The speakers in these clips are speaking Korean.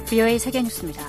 VOA 세계뉴스입니다.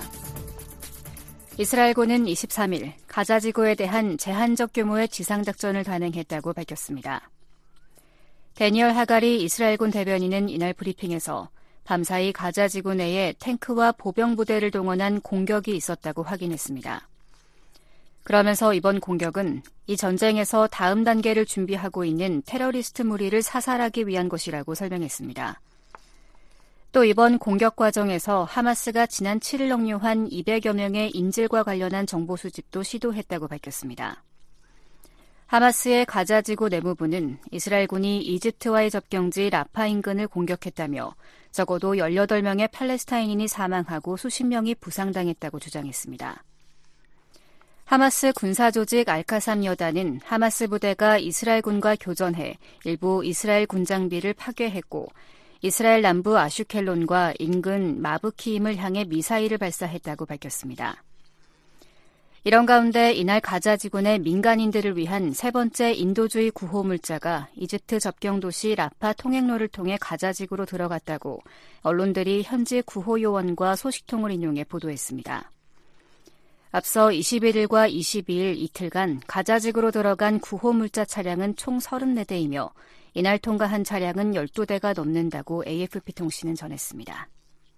이스라엘군은 23일 가자 지구에 대한 제한적 규모의 지상작전을 단행했다고 밝혔습니다. 데니얼 하가리 이스라엘군 대변인은 이날 브리핑에서 밤사이 가자 지구 내에 탱크와 보병 부대를 동원한 공격이 있었다고 확인했습니다. 그러면서 이번 공격은 이 전쟁에서 다음 단계를 준비하고 있는 테러리스트 무리를 사살하기 위한 것이라고 설명했습니다. 또 이번 공격 과정에서 하마스가 지난 7일 억류한 200여 명의 인질과 관련한 정보 수집도 시도했다고 밝혔습니다. 하마스의 가자 지구 내무부는 이스라엘군이 이집트와의 접경지 라파 인근을 공격했다며 적어도 18명의 팔레스타인인이 사망하고 수십 명이 부상당했다고 주장했습니다. 하마스 군사조직 알카삼 여단은 하마스 부대가 이스라엘군과 교전해 일부 이스라엘 군장비를 파괴했고 이스라엘 남부 아슈켈론과 인근 마브키임을 향해 미사일을 발사했다고 밝혔습니다. 이런 가운데 이날 가자 지구 내 민간인들을 위한 세 번째 인도주의 구호 물자가 이집트 접경 도시 라파 통행로를 통해 가자 지구로 들어갔다고 언론들이 현지 구호 요원과 소식통을 인용해 보도했습니다. 앞서 21일과 22일 이틀간 가자 지구로 들어간 구호 물자 차량은 총 34대이며 이날 통과한 차량은 12대가 넘는다고 AFP 통신은 전했습니다.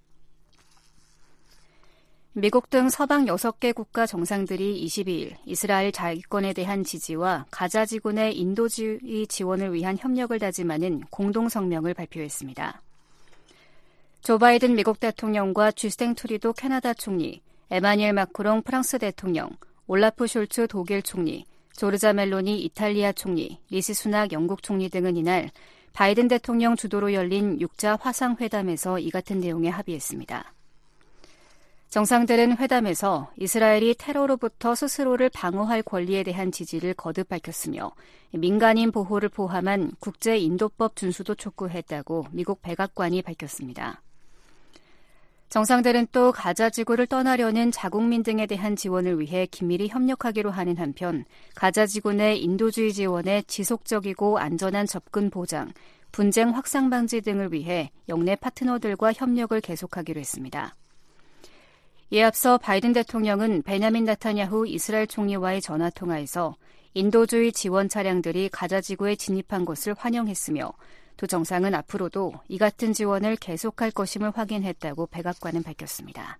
미국 등 서방 6개 국가 정상들이 22일 이스라엘 자위권에 대한 지지와 가자 지구 내 인도주의 지원을 위한 협력을 다짐하는 공동 성명을 발표했습니다. 조 바이든 미국 대통령과 주스틴 트루도 캐나다 총리, 에마뉘엘 마크롱 프랑스 대통령, 올라프 숄츠 독일 총리, 조르자 멜로니 이탈리아 총리, 리시 수낙 영국 총리 등은 이날 바이든 대통령 주도로 열린 6자 화상회담에서 이 같은 내용에 합의했습니다. 정상들은 회담에서 이스라엘이 테러로부터 스스로를 방어할 권리에 대한 지지를 거듭 밝혔으며 민간인 보호를 포함한 국제인도법 준수도 촉구했다고 미국 백악관이 밝혔습니다. 정상들은 또 가자 지구를 떠나려는 자국민 등에 대한 지원을 위해 긴밀히 협력하기로 하는 한편 가자 지구 내 인도주의 지원의 지속적이고 안전한 접근 보장, 분쟁 확산 방지 등을 위해 영내 파트너들과 협력을 계속하기로 했습니다. 이에 앞서 바이든 대통령은 베냐민 네타냐후 이스라엘 총리와의 전화통화에서 인도주의 지원 차량들이 가자 지구에 진입한 것을 환영했으며 두 정상은 앞으로도 이 같은 지원을 계속할 것임을 확인했다고 백악관은 밝혔습니다.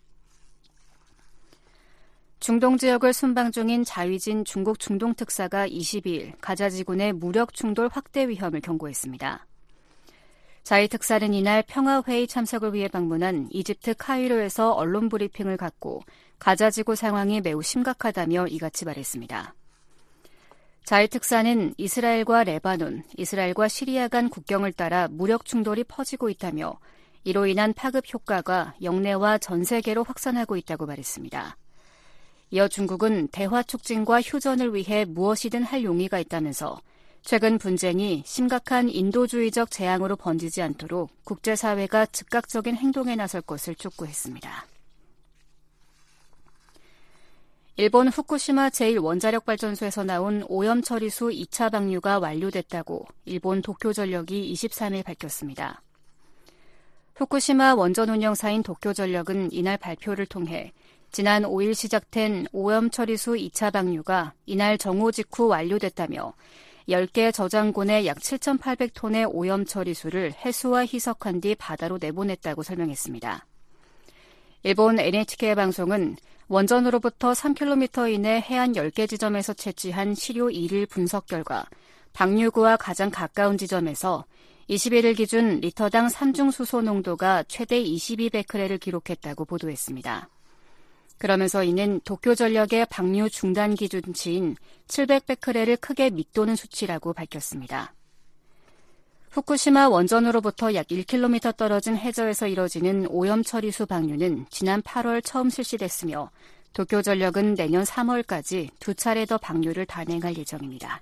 중동 지역을 순방 중인 자위진 중국 중동 특사가 22일 가자 지구 내 무력 충돌 확대 위험을 경고했습니다. 자위 특사는 이날 평화회의 참석을 위해 방문한 이집트 카이로에서 언론 브리핑을 갖고 가자 지구 상황이 매우 심각하다며 이같이 말했습니다. 자위 특사는 이스라엘과 레바논, 이스라엘과 시리아 간 국경을 따라 무력 충돌이 퍼지고 있다며 이로 인한 파급 효과가 영내와 전 세계로 확산하고 있다고 말했습니다. 이어 중국은 대화 촉진과 휴전을 위해 무엇이든 할 용의가 있다면서 최근 분쟁이 심각한 인도주의적 재앙으로 번지지 않도록 국제사회가 즉각적인 행동에 나설 것을 촉구했습니다. 일본 후쿠시마 제1원자력발전소에서 나온 오염 처리수 2차 방류가 완료됐다고 일본 도쿄전력이 23일 밝혔습니다. 후쿠시마 원전 운영사인 도쿄전력은 이날 발표를 통해 지난 5일 시작된 오염 처리수 2차 방류가 이날 정오 직후 완료됐다며 10개 저장고내 약 7,800톤의 오염 처리수를 해수와 희석한 뒤 바다로 내보냈다고 설명했습니다. 일본 NHK 방송은 원전으로부터 3km 이내 해안 10개 지점에서 채취한 시료 1일 분석 결과 방류구와 가장 가까운 지점에서 21일 기준 리터당 삼중수소 농도가 최대 22베크렐을 기록했다고 보도했습니다. 그러면서 이는 도쿄전력의 방류 중단 기준치인 700베크렐을 크게 밑도는 수치라고 밝혔습니다. 후쿠시마 원전으로부터 약 1km 떨어진 해저에서 이뤄지는 오염 처리수 방류는 지난 8월 처음 실시됐으며 도쿄전력은 내년 3월까지 2차례 더 방류를 단행할 예정입니다.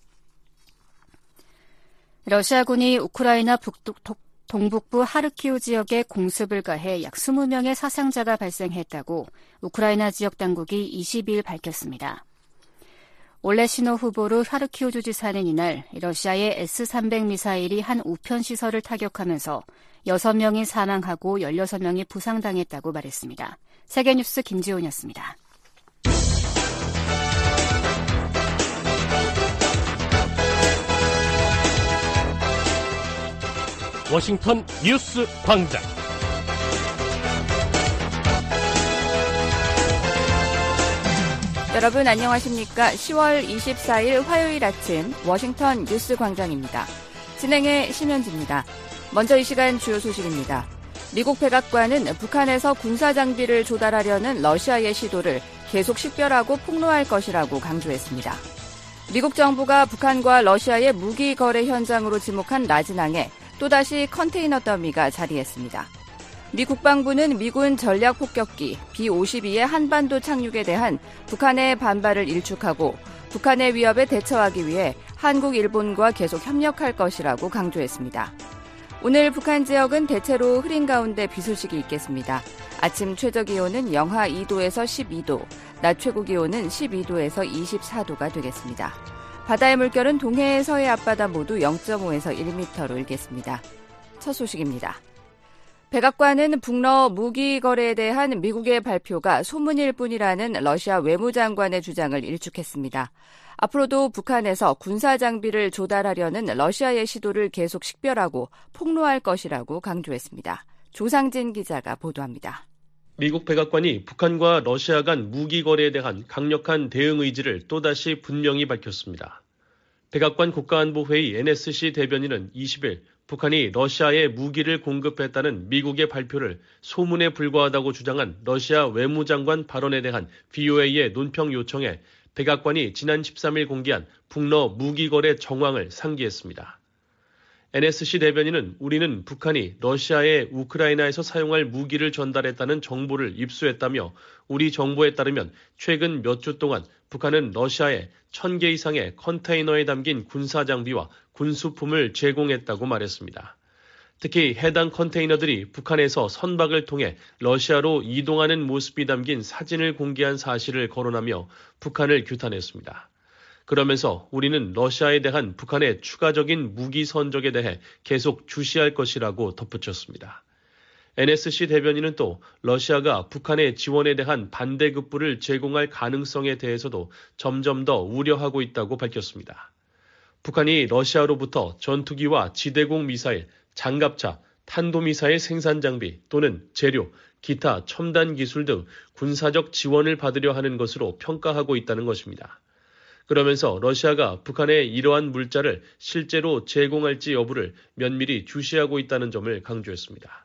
러시아군이 우크라이나 동북부 하르키우 지역에 공습을 가해 약 20명의 사상자가 발생했다고 우크라이나 지역 당국이 22일 밝혔습니다. 올레시노 후보르 하르키우 주지사는 이날 러시아의 S-300 미사일이 한 우편 시설을 타격하면서 6명이 사망하고 16명이 부상당했다고 말했습니다. 세계뉴스 김지훈이었습니다. 워싱턴 뉴스 광장. 여러분 안녕하십니까? 10월 24일 화요일 아침 워싱턴 뉴스 광장입니다. 진행의 심현지입니다. 먼저 이 시간 주요 소식입니다. 미국 백악관은 북한에서 군사장비를 조달하려는 러시아의 시도를 계속 식별하고 폭로할 것이라고 강조했습니다. 미국 정부가 북한과 러시아의 무기 거래 현장으로 지목한 라진항에 또다시 컨테이너 더미가 자리했습니다. 미 국방부는 미군 전략폭격기 B-52의 한반도 착륙에 대한 북한의 반발을 일축하고 북한의 위협에 대처하기 위해 한국, 일본과 계속 협력할 것이라고 강조했습니다. 오늘 북한 지역은 대체로 흐린 가운데 비 소식이 있겠습니다. 아침 최저기온은 영하 2도에서 12도, 낮 최고기온은 12도에서 24도가 되겠습니다. 바다의 물결은 동해의 서해 앞바다 모두 0.5에서 1m로 일겠습니다. 첫 소식입니다. 백악관은 북러 무기 거래에 대한 미국의 발표가 소문일 뿐이라는 러시아 외무장관의 주장을 일축했습니다. 앞으로도 북한에서 군사장비를 조달하려는 러시아의 시도를 계속 식별하고 폭로할 것이라고 강조했습니다. 조상진 기자가 보도합니다. 미국 백악관이 북한과 러시아 간 무기 거래에 대한 강력한 대응 의지를 또다시 분명히 밝혔습니다. 백악관 국가안보회의 NSC 대변인은 20일 북한이 러시아에 무기를 공급했다는 미국의 발표를 소문에 불과하다고 주장한 러시아 외무장관 발언에 대한 VOA의 논평 요청에 백악관이 지난 13일 공개한 북러 무기 거래 정황을 상기했습니다. NSC 대변인은 우리는 북한이 러시아에 우크라이나에서 사용할 무기를 전달했다는 정보를 입수했다며 우리 정보에 따르면 최근 몇 주 동안 북한은 러시아에 1000개 이상의 컨테이너에 담긴 군사장비와 군수품을 제공했다고 말했습니다. 특히 해당 컨테이너들이 북한에서 선박을 통해 러시아로 이동하는 모습이 담긴 사진을 공개한 사실을 거론하며 북한을 규탄했습니다. 그러면서 우리는 러시아에 대한 북한의 추가적인 무기 선적에 대해 계속 주시할 것이라고 덧붙였습니다. NSC 대변인은 또 러시아가 북한의 지원에 대한 반대급부를 제공할 가능성에 대해서도 점점 더 우려하고 있다고 밝혔습니다. 북한이 러시아로부터 전투기와 지대공 미사일, 장갑차, 탄도미사일 생산 장비 또는 재료, 기타 첨단 기술 등 군사적 지원을 받으려 하는 것으로 평가하고 있다는 것입니다. 그러면서 러시아가 북한에 이러한 물자를 실제로 제공할지 여부를 면밀히 주시하고 있다는 점을 강조했습니다.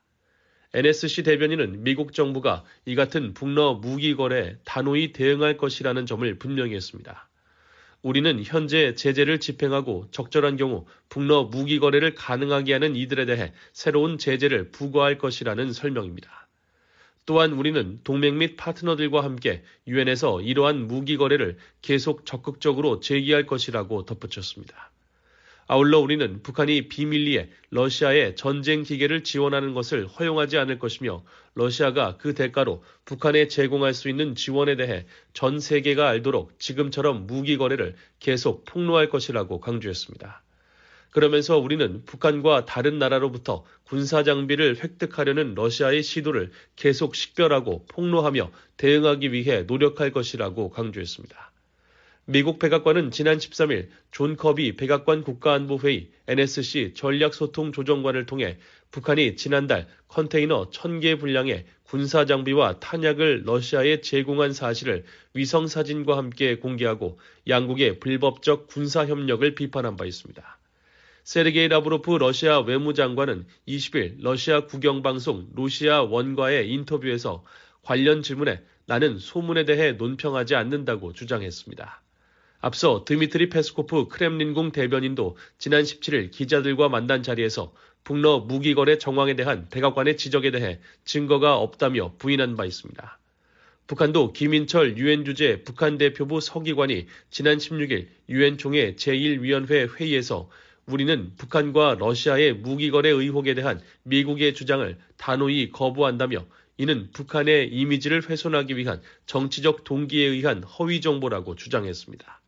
NSC 대변인은 미국 정부가 이 같은 북러 무기 거래에 단호히 대응할 것이라는 점을 분명히 했습니다. 우리는 현재 제재를 집행하고 적절한 경우 북러 무기 거래를 가능하게 하는 이들에 대해 새로운 제재를 부과할 것이라는 설명입니다. 또한 우리는 동맹 및 파트너들과 함께 유엔에서 이러한 무기 거래를 계속 적극적으로 제기할 것이라고 덧붙였습니다. 아울러 우리는 북한이 비밀리에 러시아의 전쟁 기계를 지원하는 것을 허용하지 않을 것이며 러시아가 그 대가로 북한에 제공할 수 있는 지원에 대해 전 세계가 알도록 지금처럼 무기 거래를 계속 폭로할 것이라고 강조했습니다. 그러면서 우리는 북한과 다른 나라로부터 군사장비를 획득하려는 러시아의 시도를 계속 식별하고 폭로하며 대응하기 위해 노력할 것이라고 강조했습니다. 미국 백악관은 지난 13일 존 커비 백악관 국가안보회의 NSC 전략소통조정관을 통해 북한이 지난달 컨테이너 1000개 분량의 군사장비와 탄약을 러시아에 제공한 사실을 위성사진과 함께 공개하고 양국의 불법적 군사협력을 비판한 바 있습니다. 세르게이 라브로프 러시아 외무장관은 20일 러시아 국영방송 러시아 원과의 인터뷰에서 관련 질문에 나는 소문에 대해 논평하지 않는다고 주장했습니다. 앞서 드미트리 페스코프 크렘린궁 대변인도 지난 17일 기자들과 만난 자리에서 북러 무기 거래 정황에 대한 백악관의 지적에 대해 증거가 없다며 부인한 바 있습니다. 북한도 김인철 유엔 주재 북한 대표부 서기관이 지난 16일 유엔 총회 제1위원회 회의에서 우리는 북한과 러시아의 무기 거래 의혹에 대한 미국의 주장을 단호히 거부한다며 이는 북한의 이미지를 훼손하기 위한 정치적 동기에 의한 허위 정보라고 주장했습니다.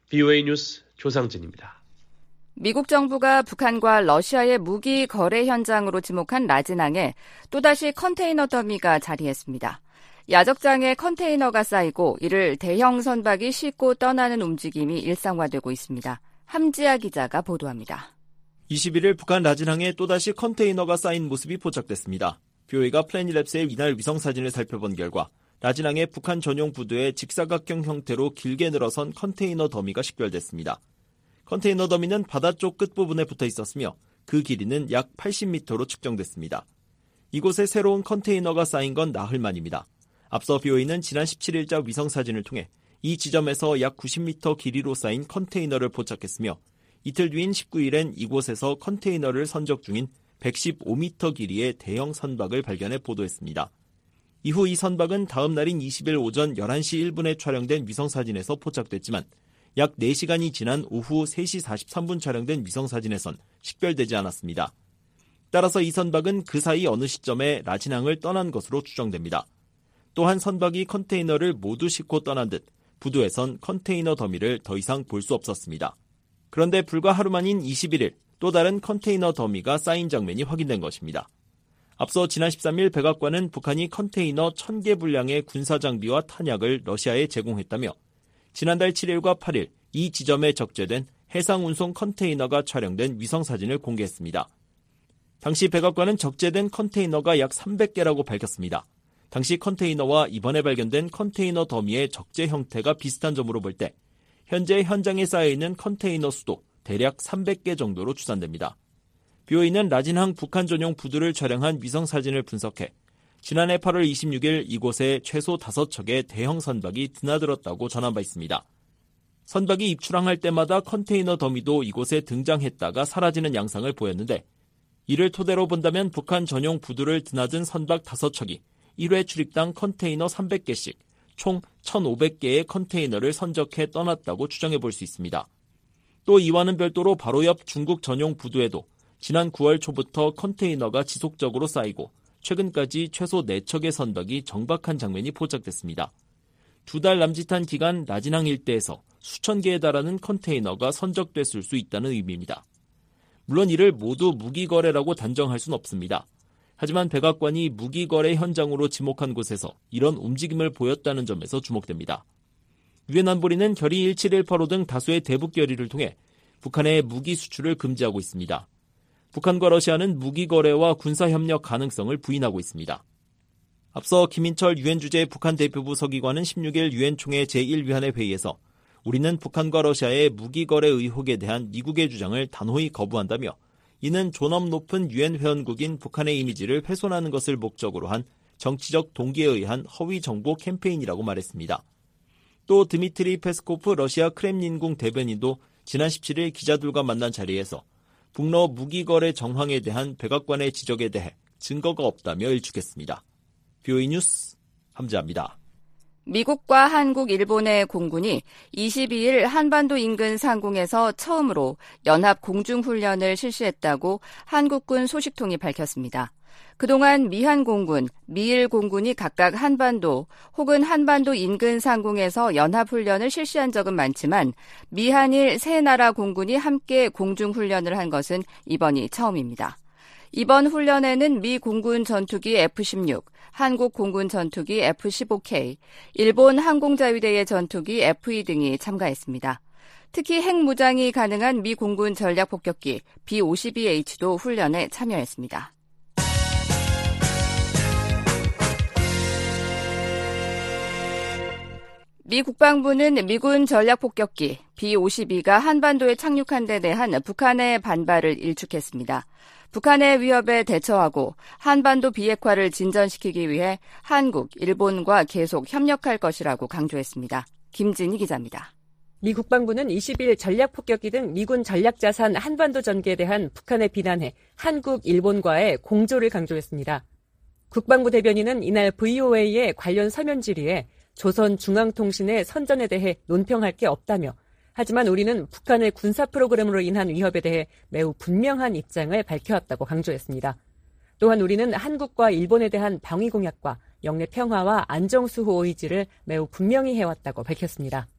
VOA 뉴스 조상진입니다. 미국 정부가 북한과 러시아의 무기 거래 현장으로 지목한 라진항에 또다시 컨테이너 더미가 자리했습니다. 야적장에 컨테이너가 쌓이고 이를 대형 선박이 싣고 떠나는 움직임이 일상화되고 있습니다. 함지아 기자가 보도합니다. 21일 북한 라진항에 또다시 컨테이너가 쌓인 모습이 포착됐습니다. VOA가 플래닛랩스의 이날 위성사진을 살펴본 결과 라진항에 북한 전용 부두의 직사각형 형태로 길게 늘어선 컨테이너 더미가 식별됐습니다. 컨테이너 더미는 바다 쪽 끝부분에 붙어 있었으며 그 길이는 약 80m로 측정됐습니다. 이곳에 새로운 컨테이너가 쌓인 건 나흘 만입니다. 앞서 VOA는 지난 17일자 위성사진을 통해 이 지점에서 약 90m 길이로 쌓인 컨테이너를 포착했으며 이틀 뒤인 19일엔 이곳에서 컨테이너를 선적 중인 115m 길이의 대형 선박을 발견해 보도했습니다. 이후 이 선박은 다음 날인 20일 오전 11시 1분에 촬영된 위성사진에서 포착됐지만 약 4시간이 지난 오후 3시 43분 촬영된 위성사진에선 식별되지 않았습니다. 따라서 이 선박은 그 사이 어느 시점에 라진항을 떠난 것으로 추정됩니다. 또한 선박이 컨테이너를 모두 싣고 떠난 듯 부두에선 컨테이너 더미를 더 이상 볼 수 없었습니다. 그런데 불과 하루 만인 21일 또 다른 컨테이너 더미가 쌓인 장면이 확인된 것입니다. 앞서 지난 13일 백악관은 북한이 컨테이너 1000개 분량의 군사장비와 탄약을 러시아에 제공했다며 지난달 7일과 8일 이 지점에 적재된 해상운송 컨테이너가 촬영된 위성사진을 공개했습니다. 당시 백악관은 적재된 컨테이너가 약 300개라고 밝혔습니다. 당시 컨테이너와 이번에 발견된 컨테이너 더미의 적재 형태가 비슷한 점으로 볼 때 현재 현장에 쌓여있는 컨테이너 수도 대략 300개 정도로 추산됩니다. VOA는 라진항 북한 전용 부두를 촬영한 위성사진을 분석해 지난해 8월 26일 이곳에 최소 5척의 대형 선박이 드나들었다고 전한 바 있습니다. 선박이 입출항할 때마다 컨테이너 더미도 이곳에 등장했다가 사라지는 양상을 보였는데 이를 토대로 본다면 북한 전용 부두를 드나든 선박 5척이 1회 출입당 컨테이너 300개씩 총 1,500개의 컨테이너를 선적해 떠났다고 추정해 볼 수 있습니다. 또 이와는 별도로 바로 옆 중국 전용 부두에도 지난 9월 초부터 컨테이너가 지속적으로 쌓이고 최근까지 최소 4척의 선박이 정박한 장면이 포착됐습니다. 2달 남짓한 기간 라진항 일대에서 수천 개에 달하는 컨테이너가 선적됐을 수 있다는 의미입니다. 물론 이를 모두 무기거래라고 단정할 수는 없습니다. 하지만 백악관이 무기거래 현장으로 지목한 곳에서 이런 움직임을 보였다는 점에서 주목됩니다. 유엔 안보리는 결의 1718호 등 다수의 대북 결의를 통해 북한의 무기 수출을 금지하고 있습니다. 북한과 러시아는 무기거래와 군사협력 가능성을 부인하고 있습니다. 앞서 김인철 유엔 주재 북한 대표부 서기관은 16일 유엔 총회 제1위원회 회의에서 우리는 북한과 러시아의 무기거래 의혹에 대한 미국의 주장을 단호히 거부한다며 이는 존엄 높은 유엔 회원국인 북한의 이미지를 훼손하는 것을 목적으로 한 정치적 동기에 의한 허위 정보 캠페인이라고 말했습니다. 또 드미트리 페스코프 러시아 크렘린궁 대변인도 지난 17일 기자들과 만난 자리에서 북러 무기거래 정황에 대한 백악관의 지적에 대해 증거가 없다며 일축했습니다. VOA 뉴스 함지아입니다. 미국과 한국, 일본의 공군이 22일 한반도 인근 상공에서 처음으로 연합 공중훈련을 실시했다고 한국군 소식통이 밝혔습니다. 그동안 미한 공군, 미일 공군이 각각 한반도 혹은 한반도 인근 상공에서 연합훈련을 실시한 적은 많지만 미한일 세 나라 공군이 함께 공중훈련을 한 것은 이번이 처음입니다. 이번 훈련에는 미 공군 전투기 F-16, 한국 공군 전투기 F-15K, 일본 항공자위대의 전투기 F-2 등이 참가했습니다. 특히 핵무장이 가능한 미 공군 전략폭격기 B-52H도 훈련에 참여했습니다. 미 국방부는 미군 전략폭격기 B-52가 한반도에 착륙한 데 대한 북한의 반발을 일축했습니다. 북한의 위협에 대처하고 한반도 비핵화를 진전시키기 위해 한국, 일본과 계속 협력할 것이라고 강조했습니다. 김진희 기자입니다. 미 국방부는 20일 전략폭격기 등 미군 전략자산 한반도 전개에 대한 북한의 비난에 한국, 일본과의 공조를 강조했습니다. 국방부 대변인은 이날 VOA의 관련 서면 질의에 조선중앙통신의 선전에 대해 논평할 게 없다며 하지만 우리는 북한의 군사 프로그램으로 인한 위협에 대해 매우 분명한 입장을 밝혀왔다고 강조했습니다. 또한 우리는 한국과 일본에 대한 방위 공약과 영내 평화와 안정 수호 의지를 매우 분명히 해왔다고 밝혔습니다.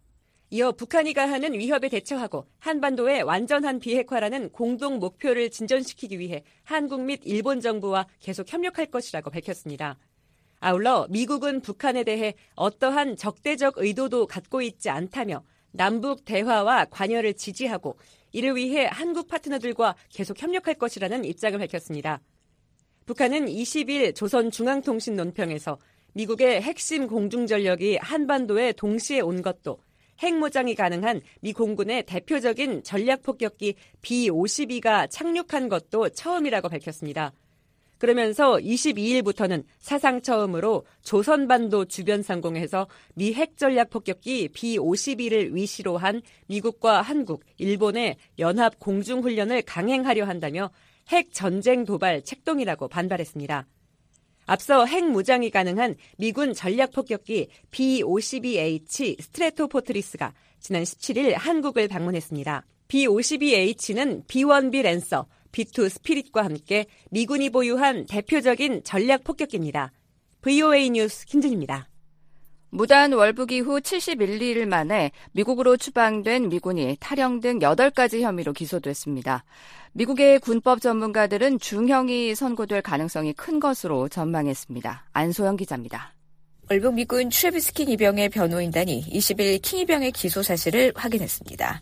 이어 북한이 가하는 위협에 대처하고 한반도의 완전한 비핵화라는 공동 목표를 진전시키기 위해 한국 및 일본 정부와 계속 협력할 것이라고 밝혔습니다. 아울러 미국은 북한에 대해 어떠한 적대적 의도도 갖고 있지 않다며 남북 대화와 관여를 지지하고 이를 위해 한국 파트너들과 계속 협력할 것이라는 입장을 밝혔습니다. 북한은 20일 조선중앙통신 논평에서 미국의 핵심 공중전력이 한반도에 동시에 온 것도 핵무장이 가능한 미 공군의 대표적인 전략폭격기 B-52가 착륙한 것도 처음이라고 밝혔습니다. 그러면서 22일부터는 사상 처음으로 조선반도 주변 상공에서 미 핵전략폭격기 B-52를 위시로 한 미국과 한국, 일본의 연합 공중훈련을 강행하려 한다며 핵전쟁 도발 책동이라고 반발했습니다. 앞서 핵무장이 가능한 미군 전략폭격기 B-52H 스트래토포트리스가 지난 17일 한국을 방문했습니다. B-52H는 B-1B 랜서, B-2 스피릿과 함께 미군이 보유한 대표적인 전략폭격기입니다. VOA 뉴스 김준입니다. 무단 월북 이후 71일 만에 미국으로 추방된 미군이 탈영 등 8가지 혐의로 기소됐습니다. 미국의 군법 전문가들은 중형이 선고될 가능성이 큰 것으로 전망했습니다. 안소영 기자입니다. 월북 미군 트래비스 킹 이병의 변호인단이 20일 킹 이병의 기소 사실을 확인했습니다.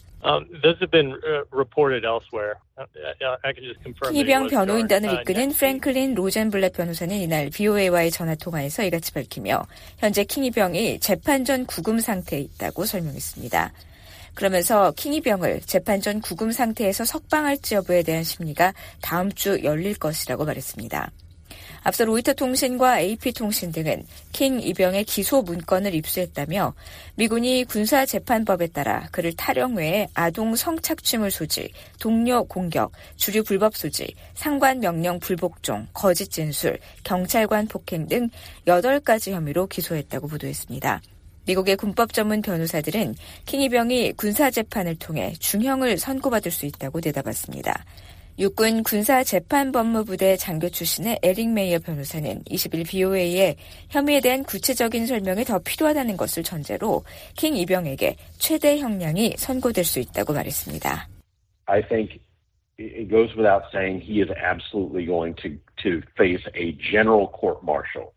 킹 이병 변호인단을 이끄는 프랭클린 로젠블렛 변호사는 이날 VOA와의 전화통화에서 이같이 밝히며 현재 킹 이병이 재판 전 구금 상태에 있다고 설명했습니다. 그러면서 킹 이병을 재판 전 구금 상태에서 석방할지 여부에 대한 심리가 다음 주 열릴 것이라고 말했습니다. 앞서 로이터 통신과 AP통신 등은 킹 이병의 기소 문건을 입수했다며 미군이 군사재판법에 따라 그를 탈영 외에 아동 성착취물 소지, 동료 공격, 주류 불법 소지, 상관 명령 불복종, 거짓 진술, 경찰관 폭행 등 8가지 혐의로 기소했다고 보도했습니다. 미국의 군법 전문 변호사들은 킹 이병이 군사재판을 통해 중형을 선고받을 수 있다고 내다봤습니다. 육군 군사재판법무부대 장교 출신의 에릭 메이어 변호사는 20일 BOA에 혐의에 대한 구체적인 설명이 더 필요하다는 것을 전제로 킹 이병에게 최대 형량이 선고될 수 있다고 말했습니다. I think it goes without saying he is absolutely going to face a general court-martial.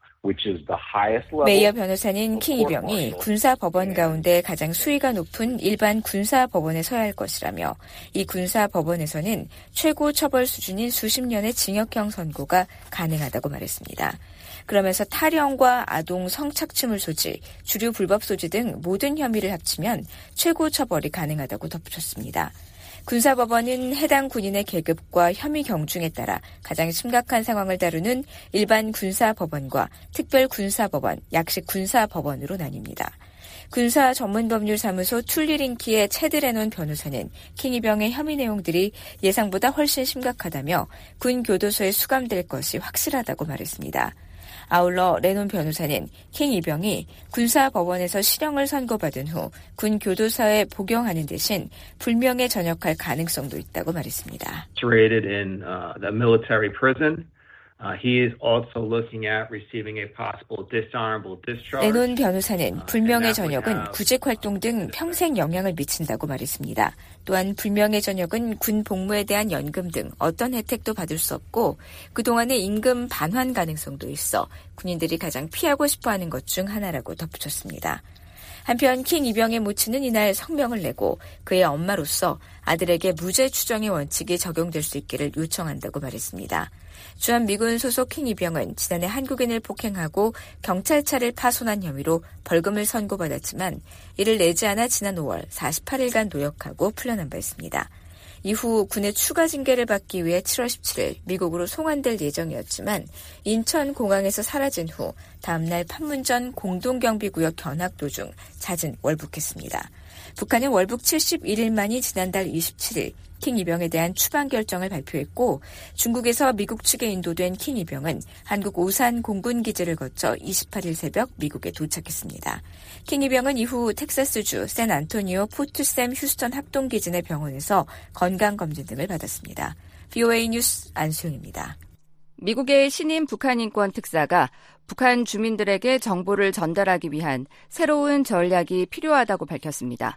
메이어 변호사는 킹 이병이 군사법원 가운데 가장 수위가 높은 일반 군사법원에 서야 할 것이라며 이 군사법원에서는 최고 처벌 수준인 수십 년의 징역형 선고가 가능하다고 말했습니다. 그러면서 탈영과 아동 성착취물 소지, 주류 불법 소지 등 모든 혐의를 합치면 최고 처벌이 가능하다고 덧붙였습니다. 군사법원은 해당 군인의 계급과 혐의 경중에 따라 가장 심각한 상황을 다루는 일반 군사법원과 특별군사법원, 약식 군사법원으로 나뉩니다. 군사전문법률사무소 툴리링키의 체드 레논 변호사는 킹 이병의 혐의 내용들이 예상보다 훨씬 심각하다며 군 교도소에 수감될 것이 확실하다고 말했습니다. 아울러 레논 변호사는 킹 이병이 군사법원에서 실형을 선고받은 후 군 교도소에 복용하는 대신 불명예 전역할 가능성도 있다고 말했습니다. in the military prison. He is also looking at receiving a possible dishonorable discharge. 레논 변호사는 불명예 전역은 구직 활동 등 평생 영향을 미친다고 말했습니다. 또한 불명예 전역은 군 복무에 대한 연금 등 어떤 혜택도 받을 수 없고 그동안의 임금 반환 가능성도 있어 군인들이 가장 피하고 싶어하는 것 중 하나라고 덧붙였습니다. 한편 킹 이병의 모친은 이날 성명을 내고 그의 엄마로서 아들에게 무죄 추정의 원칙이 적용될 수 있기를 요청한다고 말했습니다. 주한 미군 소속 킹 이병은 지난해 한국인을 폭행하고 경찰차를 파손한 혐의로 벌금을 선고받았지만 이를 내지 않아 지난 5월 48일간 노역하고 풀려난 바 있습니다. 이후 군의 추가 징계를 받기 위해 7월 17일 미국으로 송환될 예정이었지만 인천공항에서 사라진 후 다음날 판문점 공동경비구역 견학 도중 잦은 월북했습니다. 북한은 월북 71일 만이 지난달 27일 킹 이병에 대한 추방 결정을 발표했고 중국에서 미국 측에 인도된 킹 이병은 한국 오산 공군기지를 거쳐 28일 새벽 미국에 도착했습니다. 킹 이병은 이후 텍사스주 샌안토니오 포트샘 휴스턴 합동기지 내 병원에서 건강검진 등을 받았습니다. VOA 뉴스 안수영입니다. 미국의 신임 북한 인권 특사가 북한 주민들에게 정보를 전달하기 위한 새로운 전략이 필요하다고 밝혔습니다.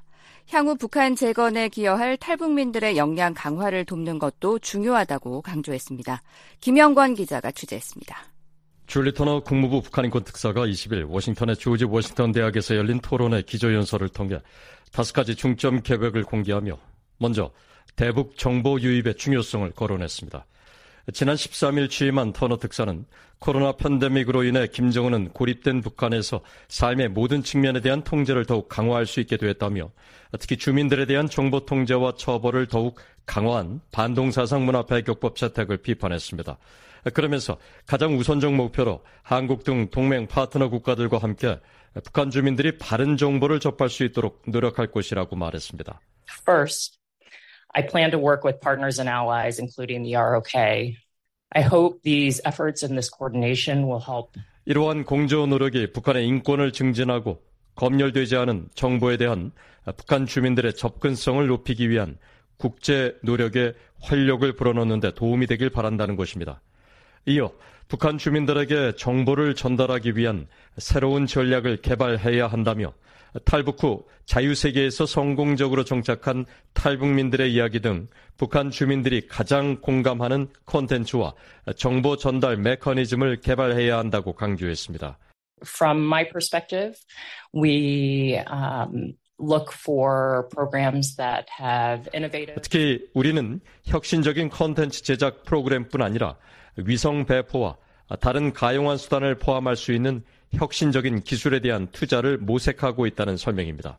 향후 북한 재건에 기여할 탈북민들의 역량 강화를 돕는 것도 중요하다고 강조했습니다. 김영권 기자가 취재했습니다. 줄리 터너 국무부 북한인권 특사가 20일 워싱턴의 조지 워싱턴 대학에서 열린 토론회 기조연설을 통해 5가지 중점 계획을 공개하며 먼저 대북 정보 유입의 중요성을 거론했습니다. 지난 13일 취임한 터너 특사는 코로나 팬데믹으로 인해 김정은은 고립된 북한에서 삶의 모든 측면에 대한 통제를 더욱 강화할 수 있게 되었다며 특히 주민들에 대한 정보 통제와 처벌을 더욱 강화한 반동사상 문화 배격법 채택을 비판했습니다. 그러면서 가장 우선적 목표로 한국 등 동맹 파트너 국가들과 함께 북한 주민들이 바른 정보를 접할 수 있도록 노력할 것이라고 말했습니다. First, I plan to work with partners and allies, including the ROK. I hope these efforts and this coordination will help. 이러한 공조 노력이 북한의 인권을 증진하고 검열되지 않은 정보에 대한 북한 주민들의 접근성을 높이기 위한 국제 노력에 활력을 불어넣는 데 도움이 되길 바란다는 것입니다. 이어 북한 주민들에게 정보를 전달하기 위한 새로운 전략을 개발해야 한다며 탈북 후 자유세계에서 성공적으로 정착한 탈북민들의 이야기 등 북한 주민들이 가장 공감하는 콘텐츠와 정보 전달 메커니즘을 개발해야 한다고 강조했습니다. From my perspective, we look for programs that have innovative. 특히 우리는 혁신적인 콘텐츠 제작 프로그램뿐 아니라 위성 배포와 다른 가용한 수단을 포함할 수 있는 혁신적인 기술에 대한 투자를 모색하고 있다는 설명입니다.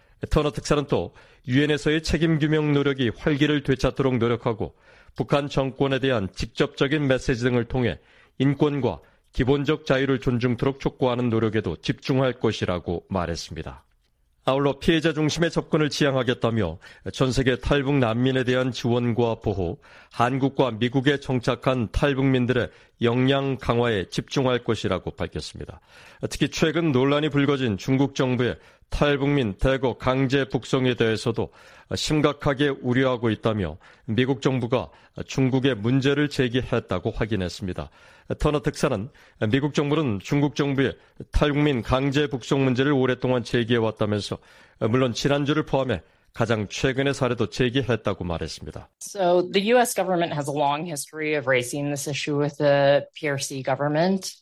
터너 특사는 또 유엔에서의 책임 규명 노력이 활기를 되찾도록 노력하고 북한 정권에 대한 직접적인 메시지 등을 통해 인권과 기본적 자유를 존중토록 촉구하는 노력에도 집중할 것이라고 말했습니다. 아울러 피해자 중심의 접근을 지향하겠다며 전 세계 탈북 난민에 대한 지원과 보호, 한국과 미국에 정착한 탈북민들의 역량 강화에 집중할 것이라고 밝혔습니다. 특히 최근 논란이 불거진 중국 정부의 탈북민 대거 강제 북송에 대해서도 심각하게 우려하고 있다며 미국 정부가 중국의 문제를 제기했다고 확인했습니다. 터너 특사는 미국 정부는 중국 정부의 탈북민 강제 북송 문제를 오랫동안 제기해왔다면서 물론 지난주를 포함해 가장 최근의 사례도 제기했다고 말했습니다. So the U.S. government has a long history of raising this issue with the PRC government.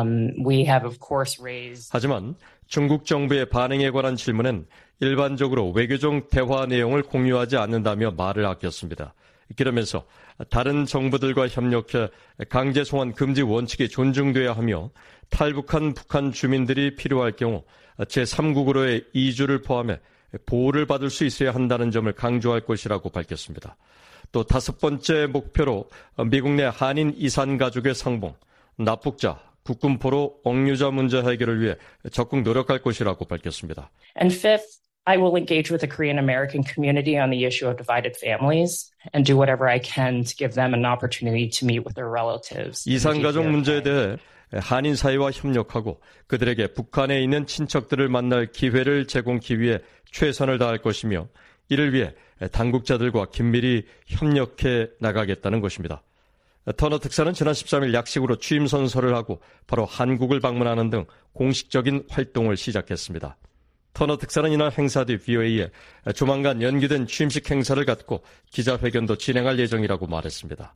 We have, of course, raised. 하지만 중국 정부의 반응에 관한 질문엔 일반적으로 외교적 대화 내용을 공유하지 않는다며 말을 아꼈습니다. 그러면서 다른 정부들과 협력해 강제 송환 금지 원칙이 존중돼야 하며 탈북한 북한 주민들이 필요할 경우 제3국으로의 이주를 포함해 보호를 받을 수 있어야 한다는 점을 강조할 것이라고 밝혔습니다. 또 5번째 목표로 미국 내 한인 이산 가족의 상봉, 납북자, 국군포로 억류자 문제 해결을 위해 적극 노력할 것이라고 밝혔습니다. And fifth, I will engage with the Korean American community on the issue of divided families and do whatever I can to give them an opportunity to meet with their relatives. 이산 가족 문제에 대해 한인 사회와 협력하고 그들에게 북한에 있는 친척들을 만날 기회를 제공하기 위해 최선을 다할 것이며 이를 위해 당국자들과 긴밀히 협력해 나가겠다는 것입니다. 터너 특사는 지난 13일 약식으로 취임 선서를 하고 바로 한국을 방문하는 등 공식적인 활동을 시작했습니다. 터너 특사는 이날 행사 뒤 VOA에 조만간 연기된 취임식 행사를 갖고 기자회견도 진행할 예정이라고 말했습니다.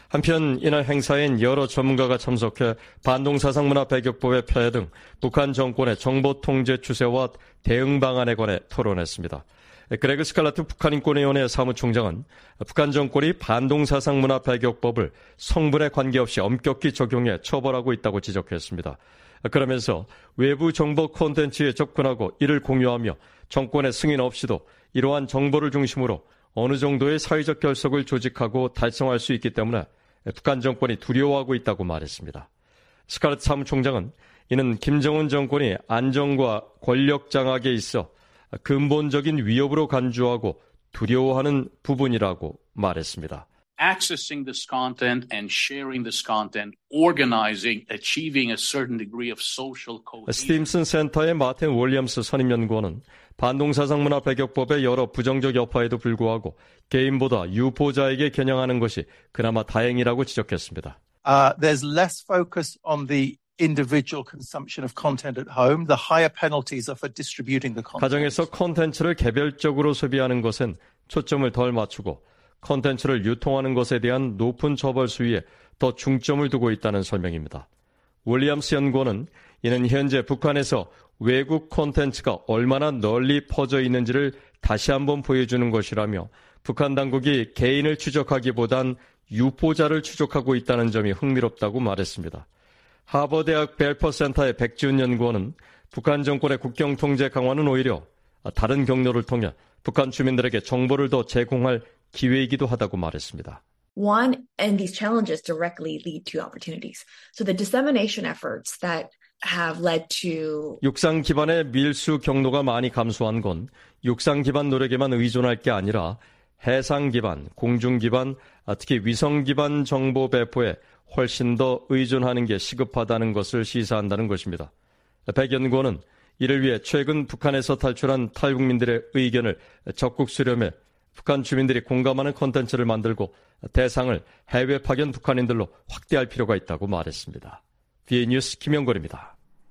한편 이날 행사엔 여러 전문가가 참석해 반동사상 문화 배격법의 폐해 등 북한 정권의 정보 통제 추세와 대응 방안에 관해 토론했습니다. 그레그 스칼라트 북한인권위원회 사무총장은 북한 정권이 반동사상 문화 배격법을 성분에 관계없이 엄격히 적용해 처벌하고 있다고 지적했습니다. 그러면서 외부 정보 콘텐츠에 접근하고 이를 공유하며 정권의 승인 없이도 이러한 정보를 중심으로 어느 정도의 사회적 결속을 조직하고 달성할 수 있기 때문에 북한 정권이 두려워하고 있다고 말했습니다. 스칼라트 사무총장은 이는 김정은 정권이 안정과 권력 장악에 있어 근본적인 위협으로 간주하고 두려워하는 부분이라고 말했습니다. Accessing this content and sharing this content, organizing, achieving a certain degree of social cohesion. 스팀슨 센터의 마틴 윌리엄스 선임연구원은 반동사상 문화 배격법의 여러 부정적 여파에도 불구하고 개인보다 유포자에게 겨냥하는 것이 그나마 다행이라고 지적했습니다. There's less focus on the individual consumption of content at home, the higher penalties are for distributing the content. 가정에서 콘텐츠를 개별적으로 소비하는 것엔 초점을 덜 맞추고 콘텐츠를 유통하는 것에 대한 높은 처벌 수위에 더 중점을 두고 있다는 설명입니다. 윌리엄스 연구원은 이는 현재 북한에서 외국 콘텐츠가 얼마나 널리 퍼져 있는지를 다시 한번 보여주는 것이라며 북한 당국이 개인을 추적하기보단 유포자를 추적하고 있다는 점이 흥미롭다고 말했습니다. 하버대학 벨퍼 센터의 백지훈 연구원은 북한 정권의 국경 통제 강화는 오히려 다른 경로를 통해 북한 주민들에게 정보를 더 제공할 기회이기도 하다고 말했습니다. One, and these challenges directly lead to opportunities. So the dissemination efforts that have led to 육상 기반의 밀수 경로가 많이 감소한 건 육상 기반 노력에만 의존할 게 아니라 해상 기반, 공중 기반, 특히 위성 기반 정보 배포에 훨씬 더 의존하는 게 시급하다는 것을 시사한다는 것입니다. 백 연구원은 이를 위해 최근 북한에서 탈출한 탈북민들의 의견을 적극 수렴해 북한 주민들이 공감하는 콘텐츠를 만들고 대상을 해외 파견 북한인들로 확대할 필요가 있다고 말했습니다. BA 뉴스 김영걸입니다.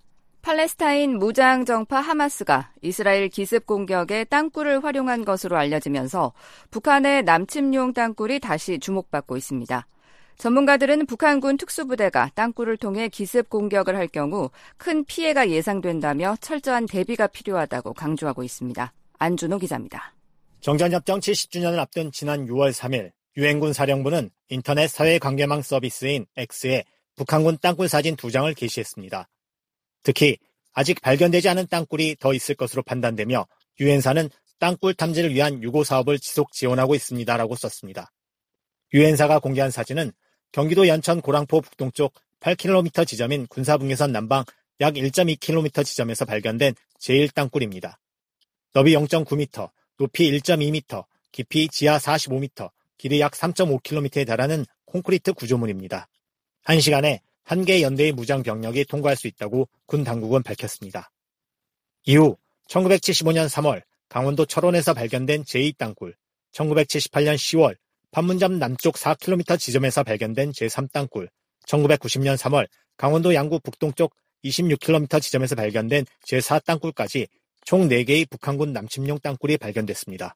팔레스타인 무장정파 하마스가 이스라엘 기습 공격에 땅굴을 활용한 것으로 알려지면서 북한의 남침용 땅굴이 다시 주목받고 있습니다. 전문가들은 북한군 특수부대가 땅굴을 통해 기습 공격을 할 경우 큰 피해가 예상된다며 철저한 대비가 필요하다고 강조하고 있습니다. 안준호 기자입니다. 정전협정 70주년을 앞둔 지난 6월 3일 유엔군 사령부는 인터넷 사회관계망 서비스인 X에 북한군 땅굴 사진 2장을 게시했습니다. 특히 아직 발견되지 않은 땅굴이 더 있을 것으로 판단되며 유엔사는 땅굴 탐지를 위한 유고 사업을 지속 지원하고 있습니다라고 썼습니다. 유엔사가 공개한 사진은 경기도 연천 고랑포 북동쪽 8km 지점인 군사분계선 남방 약 1.2km 지점에서 발견된 제1땅굴입니다. 너비 0.9m, 높이 1.2m, 깊이 지하 45m, 길이 약 3.5km에 달하는 콘크리트 구조물입니다. 1시간에 1개 연대의 무장 병력이 통과할 수 있다고 군 당국은 밝혔습니다. 이후 1975년 3월 강원도 철원에서 발견된 제2땅굴, 1978년 10월 판문점 남쪽 4km 지점에서 발견된 제3땅굴, 1990년 3월 강원도 양구 북동쪽 26km 지점에서 발견된 제4땅굴까지 총 4개의 북한군 남침용 땅굴이 발견됐습니다.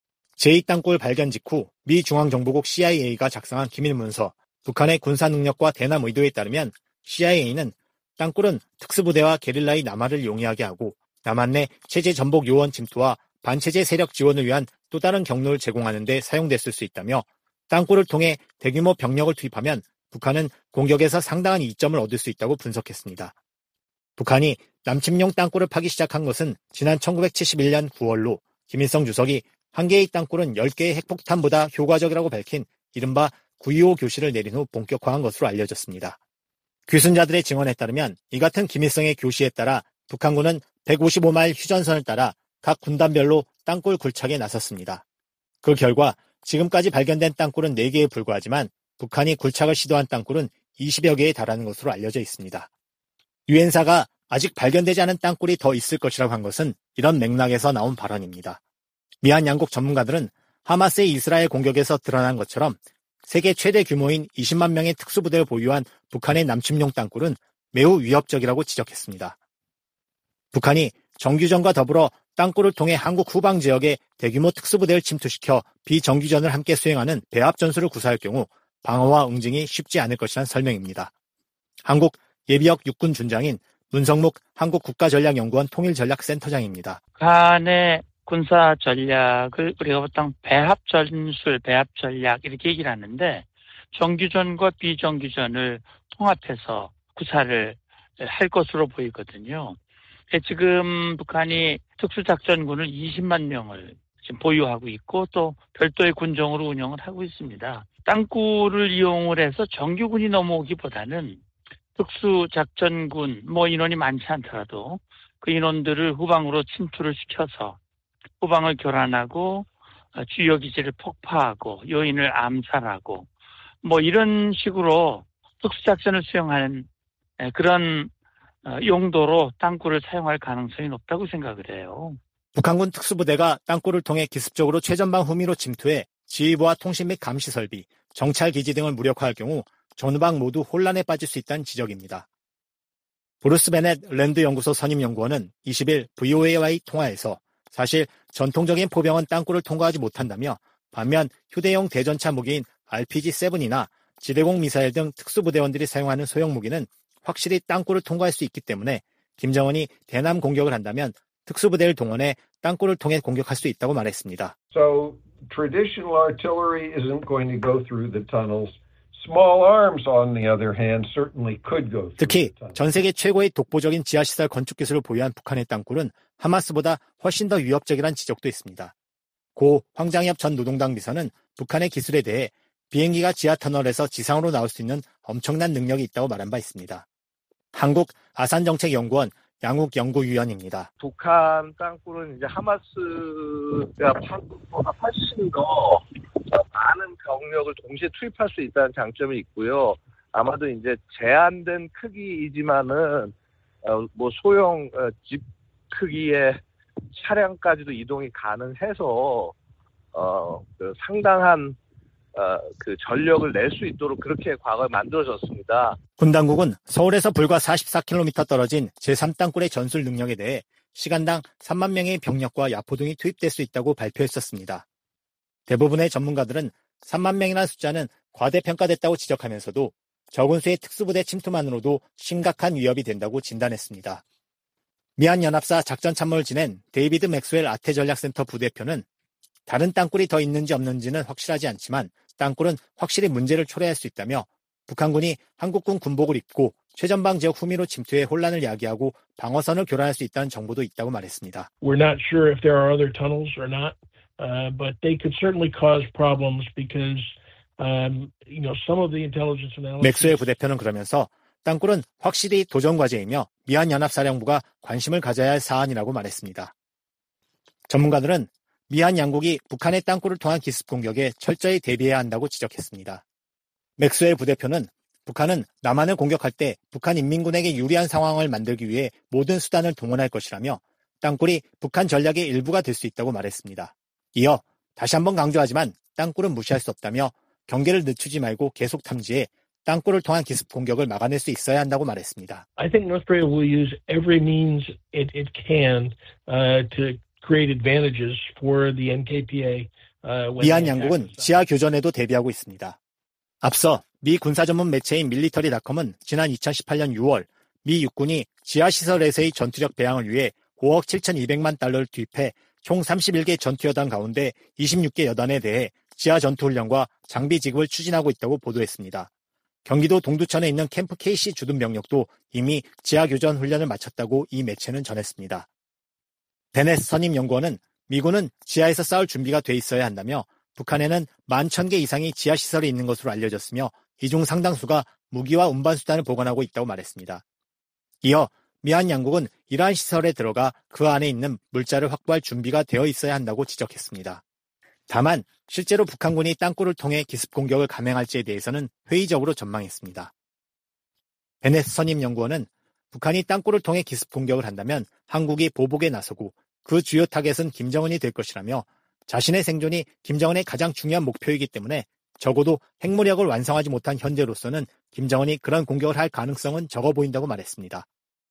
제2땅굴 발견 직후 미 중앙정보국 CIA가 작성한 기밀문서, 북한의 군사 능력과 대남 의도에 따르면 CIA는 땅굴은 특수부대와 게릴라의 남하를 용이하게 하고 남한 내 체제 전복 요원 침투와 반체제 세력 지원을 위한 또 다른 경로를 제공하는 데 사용됐을 수 있다며 땅굴을 통해 대규모 병력을 투입하면 북한은 공격에서 상당한 이점을 얻을 수 있다고 분석했습니다. 북한이 남침용 땅굴을 파기 시작한 것은 지난 1971년 9월로 김일성 주석이 한 개의 땅굴은 10개의 핵폭탄보다 효과적이라고 밝힌 이른바 9.25 교시를 내린 후 본격화한 것으로 알려졌습니다. 귀순자들의 증언에 따르면 이 같은 김일성의 교시에 따라 북한군은 155마일 휴전선을 따라 각 군단별로 땅굴 굴착에 나섰습니다. 그 결과 지금까지 발견된 땅굴은 4개에 불과하지만 북한이 굴착을 시도한 땅굴은 20여 개에 달하는 것으로 알려져 있습니다. 유엔사가 아직 발견되지 않은 땅굴이 더 있을 것이라고 한 것은 이런 맥락에서 나온 발언입니다. 미한 양국 전문가들은 하마스의 이스라엘 공격에서 드러난 것처럼 세계 최대 규모인 20만 명의 특수부대를 보유한 북한의 남침용 땅굴은 매우 위협적이라고 지적했습니다. 북한이 정규전과 더불어 땅굴을 통해 한국 후방 지역에 대규모 특수부대를 침투시켜 비정규전을 함께 수행하는 배합 전술을 구사할 경우 방어와 응징이 쉽지 않을 것이란 설명입니다. 한국 예비역 육군 준장인 문성묵 한국국가전략연구원 통일전략센터장입니다. 북한의 군사 전략을 우리가 보통 배합 전술, 배합 전략 이렇게 얘기를 하는데 정규전과 비정규전을 통합해서 구사를 할 것으로 보이거든요. 지금 북한이 특수작전군을 20만 명을 지금 보유하고 있고 또 별도의 군정으로 운영을 하고 있습니다. 땅굴을 이용을 해서 정규군이 넘어오기보다는 특수작전군 인원이 많지 않더라도 그 인원들을 후방으로 침투를 시켜서 후방을 교란하고 주요 기지를 폭파하고 요인을 암살하고 이런 식으로 특수작전을 수행하는 그런 용도로 땅굴을 사용할 가능성이 높다고 생각을 해요. 북한군 특수부대가 땅굴을 통해 기습적으로 최전방 후미로 침투해 지휘부와 통신 및 감시 설비, 정찰 기지 등을 무력화할 경우 전후방 모두 혼란에 빠질 수 있다는 지적입니다. 브루스 베넷 랜드 연구소 선임 연구원은 20일 VOA와의 통화에서 사실 전통적인 포병은 땅굴을 통과하지 못한다며 반면 휴대용 대전차 무기인 RPG-7이나 지대공 미사일 등 특수부대원들이 사용하는 소형 무기는 확실히 땅굴을 통과할 수 있기 때문에 김정은이 대남 공격을 한다면 특수부대를 동원해 땅굴을 통해 공격할 수 있다고 말했습니다. So traditional artillery isn't going to go through the tunnels. Small arms, on the other hand, certainly could go through. 특히 전 세계 최고의 독보적인 지하시설 건축 기술을 보유한 북한의 땅굴은 하마스보다 훨씬 더 위협적이라는 지적도 있습니다. 고 황장엽 전 노동당 비서는 북한의 기술에 대해 비행기가 지하 터널에서 지상으로 나올 수 있는 엄청난 능력이 있다고 말한 바 있습니다. 한국 아산정책연구원 양욱 연구위원입니다. 북한 땅굴은 이제 하마스가 한국보다 훨씬 더 많은 병력을 동시에 투입할 수 있다는 장점이 있고요. 아마도 이제 제한된 크기이지만은 뭐 소형 집 크기의 차량까지도 이동이 가능해서 상당한 그 전력을 낼 수 있도록 그렇게 과거에 만들어졌습니다. 군 당국은 서울에서 불과 44km 떨어진 제3땅굴의 전술 능력에 대해 시간당 3만 명의 병력과 야포 등이 투입될 수 있다고 발표했었습니다. 대부분의 전문가들은 3만 명이라는 숫자는 과대평가됐다고 지적하면서도 적은 수의 특수부대 침투만으로도 심각한 위협이 된다고 진단했습니다. 미얀연합사 작전참모를 지낸 데이비드 맥스웰 아태전략센터 부대표는 다른 땅굴이 더 있는지 없는지는 확실하지 않지만 땅굴은 확실히 문제를 초래할 수 있다며 북한군이 한국군 군복을 입고 최전방 지역 후미로 침투해 혼란을 야기하고 방어선을 교란할 수 있다는 정보도 있다고 말했습니다. We're not sure if there are other tunnels or not, but they could certainly cause problems because, some of the intelligence analysis. 맥스웰 부대표는 그러면서 땅굴은 확실히 도전 과제이며 미얀연합사령부가 관심을 가져야 할 사안이라고 말했습니다. 전문가들은 미얀 양국이 북한의 땅굴을 통한 기습 공격에 철저히 대비해야 한다고 지적했습니다. 맥스웰 부대표는 북한은 남한을 공격할 때 북한 인민군에게 유리한 상황을 만들기 위해 모든 수단을 동원할 것이라며 땅굴이 북한 전략의 일부가 될 수 있다고 말했습니다. 이어 다시 한번 강조하지만 땅굴은 무시할 수 없다며 경계를 늦추지 말고 계속 탐지해 땅굴을 통한 기습 공격을 막아낼 수 있어야 한다고 말했습니다. I think North Korea will use every means it can to create advantages for the NKPA. 미얀 양국은 지하 교전에도 대비하고 있습니다. 앞서 미 군사 전문 매체인 밀리터리닷컴은 지난 2018년 6월 미 육군이 지하시설에서의 전투력 배양을 위해 5억 7,200만 달러를 투입해 총 31개 전투여단 가운데 26개 여단에 대해 지하 전투훈련과 장비 지급을 추진하고 있다고 보도했습니다. 경기도 동두천에 있는 캠프 KC 주둔 병력도 이미 지하 교전 훈련을 마쳤다고 이 매체는 전했습니다. 베넷 선임 연구원은 미군은 지하에서 싸울 준비가 돼 있어야 한다며 북한에는 11,000개 이상의 지하시설이 있는 것으로 알려졌으며 이 중 상당수가 무기와 운반수단을 보관하고 있다고 말했습니다. 이어 미얀 양국은 이러한 시설에 들어가 그 안에 있는 물자를 확보할 준비가 되어 있어야 한다고 지적했습니다. 다만 실제로 북한군이 땅굴을 통해 기습 공격을 감행할지에 대해서는 회의적으로 전망했습니다. 베넷 선임 연구원은 북한이 땅굴을 통해 기습 공격을 한다면 한국이 보복에 나서고 그 주요 타겟은 김정은이 될 것이라며 자신의 생존이 김정은의 가장 중요한 목표이기 때문에 적어도 핵무력을 완성하지 못한 현재로서는 김정은이 그런 공격을 할 가능성은 적어 보인다고 말했습니다.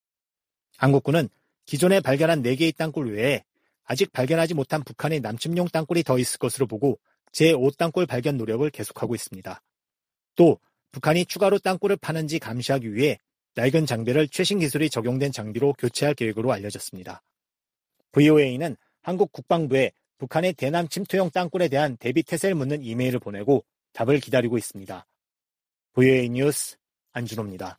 한국군은 기존에 발견한 4개의 땅굴 외에 아직 발견하지 못한 북한의 남침용 땅굴이 더 있을 것으로 보고 제5땅굴 발견 노력을 계속하고 있습니다. 또 북한이 추가로 땅굴을 파는지 감시하기 위해 낡은 장비를 최신 기술이 적용된 장비로 교체할 계획으로 알려졌습니다. VOA는 한국 국방부에 북한의 대남 침투용 땅굴에 대한 대비 태세를 묻는 이메일을 보내고 답을 기다리고 있습니다. VOA 뉴스 안준호입니다.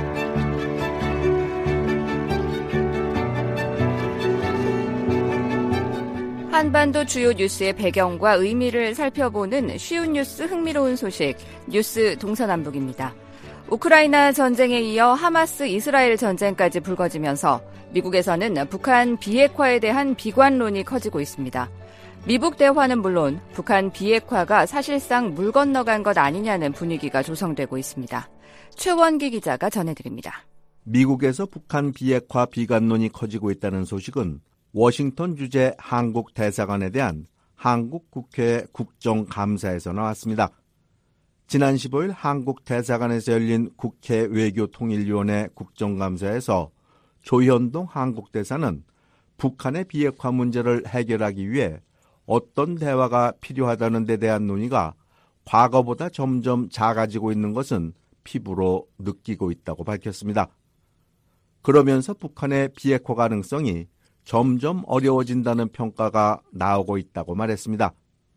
한반도 주요 뉴스의 배경과 의미를 살펴보는 쉬운 뉴스 흥미로운 소식, 뉴스 동서남북입니다. 우크라이나 전쟁에 이어 하마스 이스라엘 전쟁까지 불거지면서 미국에서는 북한 비핵화에 대한 비관론이 커지고 있습니다. 미북 대화는 물론 북한 비핵화가 사실상 물 건너간 것 아니냐는 분위기가 조성되고 있습니다. 최원기 기자가 전해드립니다. 미국에서 북한 비핵화 비관론이 커지고 있다는 소식은 워싱턴 주재 한국 대사관에 대한 한국 국회 국정감사에서 나왔습니다. 지난 15일 한국 대사관에서 열린 국회 외교통일위원회 국정감사에서 조현동 한국대사는 북한의 비핵화 문제를 해결하기 위해 어떤 대화가 필요하다는 데 대한 논의가 과거보다 점점 작아지고 있는 것은 피부로 느끼고 있다고 밝혔습니다. 그러면서 북한의 비핵화 가능성이 점점 어려워진다는 평가가 나오고 있다고 말했습니다.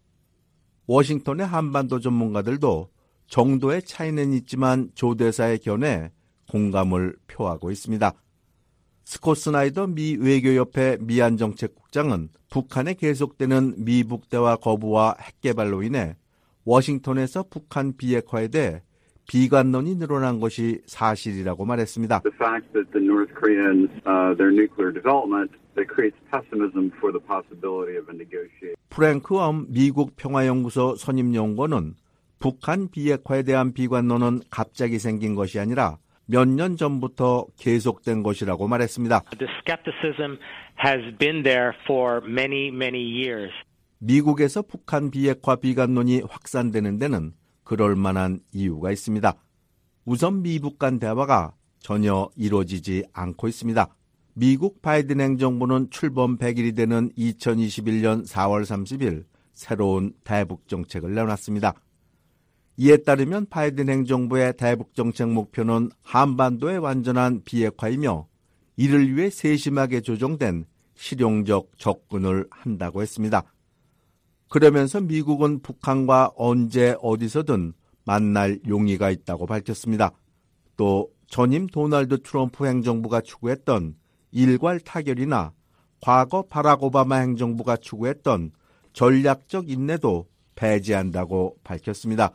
워싱턴의 한반도 전문가들도 정도의 차이는 있지만 조 대사의 견해에 공감을 표하고 있습니다. 스콧 스나이더 미 외교협회 미안정책국장은 북한의 계속되는 미북 대화 거부와 핵개발로 인해 워싱턴에서 북한 비핵화에 대해 비관론이 늘어난 것이 사실이라고 말했습니다. The fact that the North Koreans, their nuclear development, that creates pessimism for the possibility of a negotiation. 프랭크 미국 평화연구소 선임연구원은 북한 비핵화에 대한 비관론은 갑자기 생긴 것이 아니라 몇 년 전부터 계속된 것이라고 말했습니다. The skepticism has been there for many years. 미국에서 북한 비핵화 비관론이 확산되는 데는 그럴 만한 이유가 있습니다. 우선 미북 간 대화가 전혀 이루어지지 않고 있습니다. 미국 바이든 행정부는 출범 100일이 되는 2021년 4월 30일 새로운 대북 정책을 내놨습니다. 이에 따르면 바이든 행정부의 대북 정책 목표는 한반도의 완전한 비핵화이며 이를 위해 세심하게 조정된 실용적 접근을 한다고 했습니다. 그러면서 미국은 북한과 언제 어디서든 만날 용의가 있다고 밝혔습니다. 또 전임 도널드 트럼프 행정부가 추구했던 일괄 타결이나 과거 바락 오바마 행정부가 추구했던 전략적 인내도 배제한다고 밝혔습니다.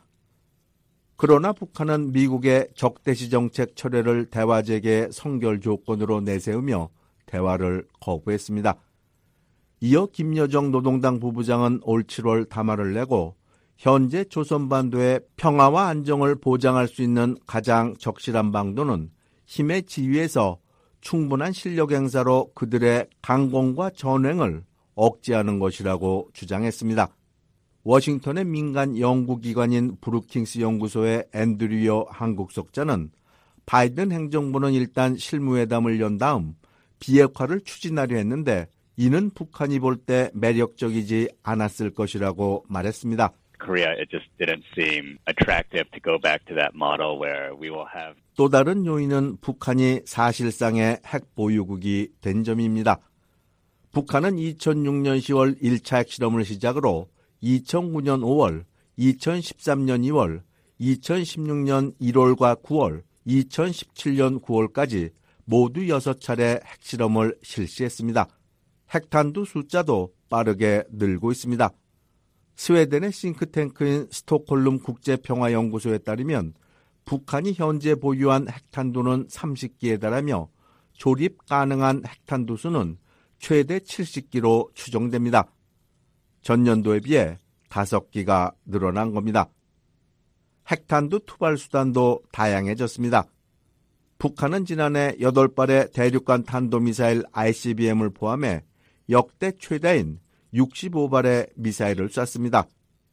그러나 북한은 미국의 적대시 정책 철회를 대화 재개의 선결 조건으로 내세우며 대화를 거부했습니다. 이어 김여정 노동당 부부장은 올 7월 담화를 내고 현재 조선반도의 평화와 안정을 보장할 수 있는 가장 적실한 방도는 힘의 지위에서 충분한 실력 행사로 그들의 강공과 전횡을 억제하는 것이라고 주장했습니다. 워싱턴의 민간 연구기관인 브루킹스 연구소의 앤드류어 한국석자는 바이든 행정부는 일단 실무회담을 연 다음 비핵화를 추진하려 했는데 이는 북한이 볼 때 매력적이지 않았을 것이라고 말했습니다. Korea, it just didn't seem attractive to go back to that model where we will have. 또 다른 요인은 북한이 사실상의 핵 보유국이 된 점입니다. 북한은 2006년 10월 1차 핵실험을 시작으로 2009년 5월, 2013년 2월, 2016년 1월과 9월, 2017년 9월까지 모두 6차례 핵실험을 실시했습니다. 핵탄두 숫자도 빠르게 늘고 있습니다. 스웨덴의 싱크탱크인 스톡홀름 국제평화연구소에 따르면 북한이 현재 보유한 핵탄두는 30기에 달하며 조립 가능한 핵탄두 수는 최대 70기로 추정됩니다. 전년도에 비해 5기가 늘어난 겁니다. 핵탄두 투발 수단도 다양해졌습니다. 북한은 지난해 8발의 대륙간 탄도미사일 ICBM을 포함해 역대 최다인 65발의 미사일을 쐈습니다.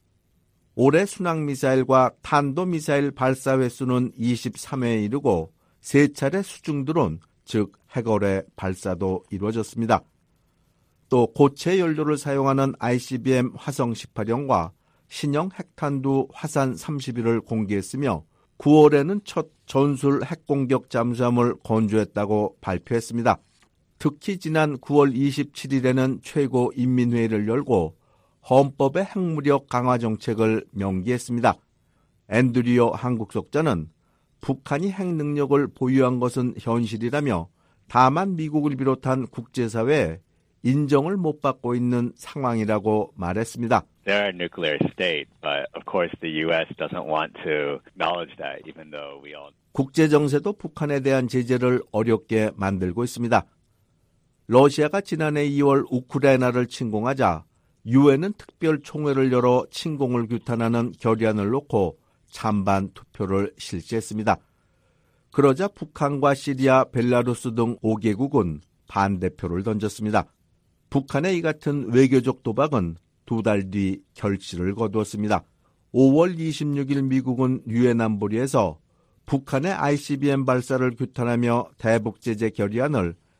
올해 순항미사일과 탄도미사일 발사 횟수는 23회에 이르고 3차례 수중드론, 즉 핵어뢰 발사도 이루어졌습니다. 또 고체 연료를 사용하는 ICBM 화성 18형과 신형 핵탄두 화산 31을 공개했으며 9월에는 첫 전술 핵공격 잠수함을 건조했다고 발표했습니다. 특히 지난 9월 27일에는 최고인민회의를 열고 헌법의 핵무력 강화 정책을 명기했습니다. 앤드류어 한국석자는 북한이 핵 능력을 보유한 것은 현실이라며 다만 미국을 비롯한 국제사회에 인정을 못 받고 있는 상황이라고 말했습니다. They're a nuclear state, but of course the U.S. doesn't want to acknowledge that, even though we all. 국제정세도 북한에 대한 제재를 어렵게 만들고 있습니다. 러시아가 지난해 2월 우크라이나를 침공하자 유엔은 특별총회를 열어 침공을 규탄하는 결의안을 놓고 찬반 투표를 실시했습니다. 그러자 북한과 시리아, 벨라루스 등 5개국은 반대표를 던졌습니다. 북한의 이 같은 외교적 도박은 2달 뒤 결실을 거두었습니다. 5월 26일 미국은 유엔 안보리에서 북한의 ICBM 발사를 규탄하며 대북 제재 결의안을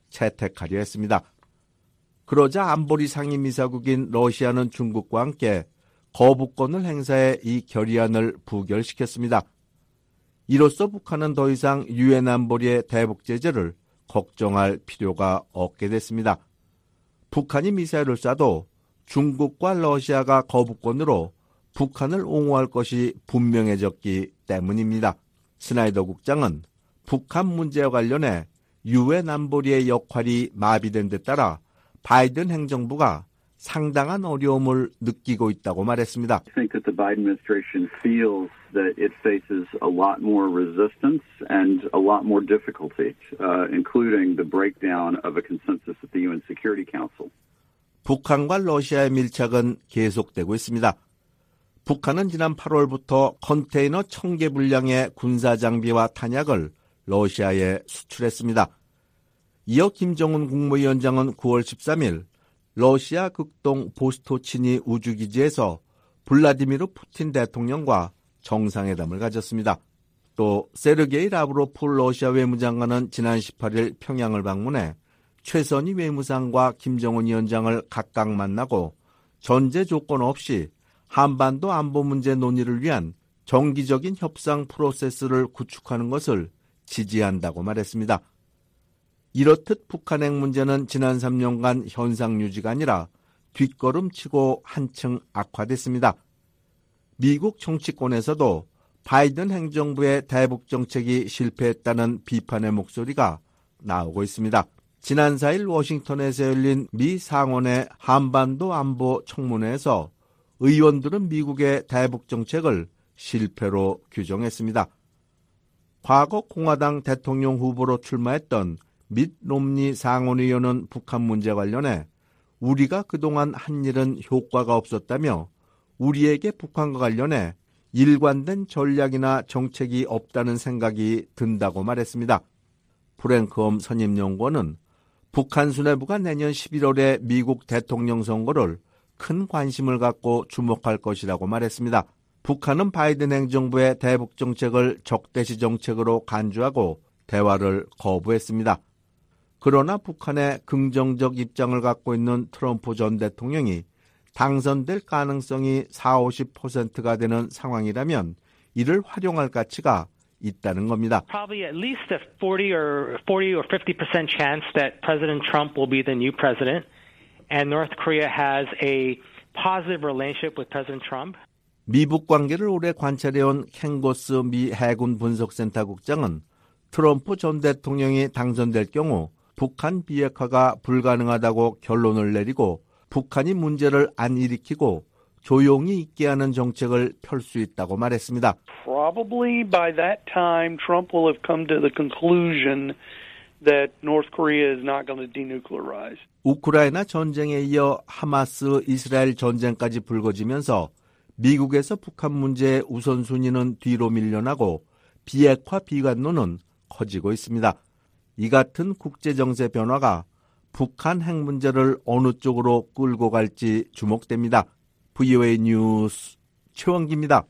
채택하려 했습니다. 그러자 안보리 상임이사국인 러시아는 중국과 함께 거부권을 행사해 이 결의안을 부결시켰습니다. 이로써 북한은 더 이상 유엔 안보리의 대북 제재를 걱정할 필요가 없게 됐습니다. 북한이 미사일을 쏴도 중국과 러시아가 거부권으로 북한을 옹호할 것이 분명해졌기 때문입니다. 스나이더 국장은 북한 문제와 관련해 유엔 안보리의 역할이 마비된 데 따라 바이든 행정부가 상당한 어려움을 느끼고 있다고 말했습니다. I think that the Biden administration feels that it faces a lot more resistance and a lot more difficulty, including the breakdown of a consensus at the UN Security Council. 북한과 러시아의 밀착은 계속되고 있습니다. 북한은 지난 8월부터 컨테이너 1000개 분량의 군사장비와 탄약을 러시아에 수출했습니다. 이어 김정은 국무위원장은 9월 13일 러시아 극동 보스토치니 우주기지에서 블라디미르 푸틴 대통령과 정상회담을 가졌습니다. 또 세르게이 라브로프 러시아 외무장관은 지난 18일 평양을 방문해 최선희 외무상과 김정은 위원장을 각각 만나고 전제 조건 없이 한반도 안보 문제 논의를 위한 정기적인 협상 프로세스를 구축하는 것을 지지한다고 말했습니다. 이렇듯 북한 핵 문제는 지난 3년간 현상 유지가 아니라 뒷걸음치고 한층 악화됐습니다. 미국 정치권에서도 바이든 행정부의 대북 정책이 실패했다는 비판의 목소리가 나오고 있습니다. 지난 4일 워싱턴에서 열린 미 상원의 한반도 안보 청문회에서 의원들은 미국의 대북 정책을 실패로 규정했습니다. 과거 공화당 대통령 후보로 출마했던 밋 롬니 상원의원은 북한 문제 관련해 우리가 그동안 한 일은 효과가 없었다며 우리에게 북한과 관련해 일관된 전략이나 정책이 없다는 생각이 든다고 말했습니다. 프랭크엄 선임연구원은 북한 수뇌부가 내년 11월에 미국 대통령 선거를 큰 관심을 갖고 주목할 것이라고 말했습니다. 북한은 바이든 행정부의 대북 정책을 적대시 정책으로 간주하고 대화를 거부했습니다. 그러나 북한의 긍정적 입장을 갖고 있는 트럼프 전 대통령이 당선될 가능성이 40-50%가 되는 상황이라면 이를 활용할 가치가 있다는 겁니다. Probably at least a 40 or 50% chance that President Trump will be the new president, and North Korea has a positive relationship with President Trump. 미북 관계를 오래 관찰해온 켄고스 미 해군 분석센터 국장은 트럼프 전 대통령이 당선될 경우 북한 비핵화가 불가능하다고 결론을 내리고 북한이 문제를 안 일으키고 조용히 있게 하는 정책을 펼 수 있다고 말했습니다. Probably by that time, Trump will have come to the conclusion that North Korea is not going to denuclearize. 우크라이나 전쟁에 이어 하마스 이스라엘 전쟁까지 불거지면서 미국에서 북한 문제의 우선순위는 뒤로 밀려나고 비핵화 비관론은 커지고 있습니다. 이 같은 국제정세 변화가 북한 핵 문제를 어느 쪽으로 끌고 갈지 주목됩니다. VOA 뉴스 최원기입니다.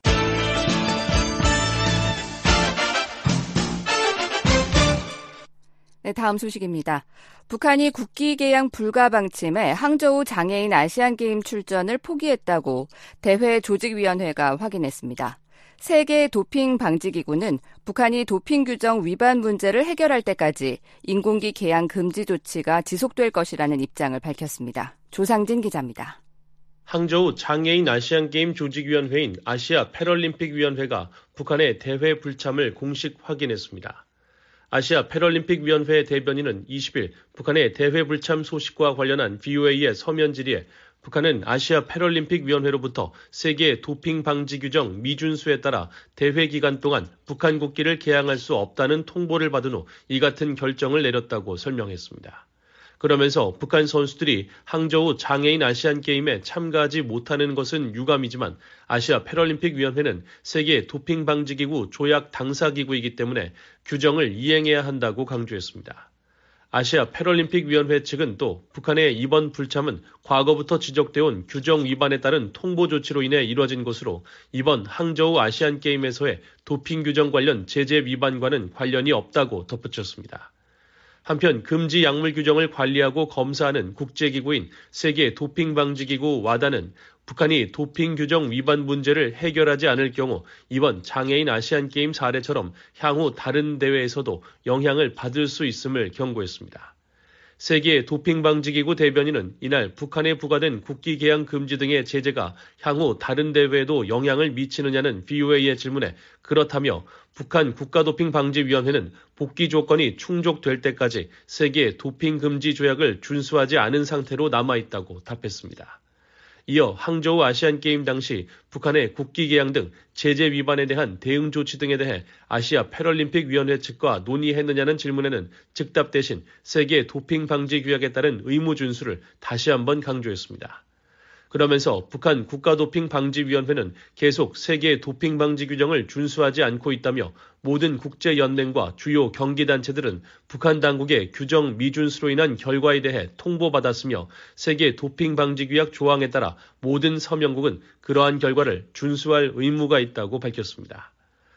네, 다음 소식입니다. 북한이 국기 개양 불가 방침에 항저우 장애인 아시안게임 출전을 포기했다고 대회 조직위원회가 확인했습니다. 세계 도핑 방지기구는 북한이 도핑 규정 위반 문제를 해결할 때까지 인공기 개양 금지 조치가 지속될 것이라는 입장을 밝혔습니다. 조상진 기자입니다. 항저우 장애인 아시안게임 조직위원회인 아시아 패럴림픽위원회가 북한의 대회 불참을 공식 확인했습니다. 아시아 패럴림픽위원회 대변인은 20일 북한의 대회 불참 소식과 관련한 VOA의 서면 질의에 북한은 아시아 패럴림픽위원회로부터 세계 도핑 방지 규정 미준수에 따라 대회 기간 동안 북한 국기를 개양할 수 없다는 통보를 받은 후 이 같은 결정을 내렸다고 설명했습니다. 그러면서 북한 선수들이 항저우 장애인 아시안게임에 참가하지 못하는 것은 유감이지만 아시아 패럴림픽위원회는 세계 도핑 방지기구 조약 당사기구이기 때문에 규정을 이행해야 한다고 강조했습니다. 아시아 패럴림픽위원회 측은 또 북한의 이번 불참은 과거부터 지적되어온 규정 위반에 따른 통보 조치로 인해 이뤄진 것으로 이번 항저우 아시안게임에서의 도핑 규정 관련 제재 위반과는 관련이 없다고 덧붙였습니다. 한편 금지 약물 규정을 관리하고 검사하는 국제기구인 세계 도핑방지기구 와다는 북한이 도핑 규정 위반 문제를 해결하지 않을 경우 이번 장애인 아시안게임 사례처럼 향후 다른 대회에서도 영향을 받을 수 있음을 경고했습니다. 세계 도핑방지기구 대변인은 이날 북한에 부과된 국기 개양 금지 등의 제재가 향후 다른 대회에도 영향을 미치느냐는 VOA의 질문에 그렇다며 북한 국가도핑방지위원회는 복귀 조건이 충족될 때까지 세계 도핑 금지 조약을 준수하지 않은 상태로 남아있다고 답했습니다. 이어 항저우 아시안게임 당시 북한의 국기 개양 등 제재 위반에 대한 대응 조치 등에 대해 아시아 패럴림픽위원회 측과 논의했느냐는 질문에는 즉답 대신 세계 도핑 방지 규약에 따른 의무 준수를 다시 한번 강조했습니다. 그러면서 북한 국가도핑방지위원회는 계속 세계 도핑 방지 규정을 준수하지 않고 있다며 모든 국제연맹과 주요 경기단체들은 북한 당국의 규정 미준수로 인한 결과에 대해 통보받았으며 세계 도핑 방지 규약 조항에 따라 모든 서명국은 그러한 결과를 준수할 의무가 있다고 밝혔습니다.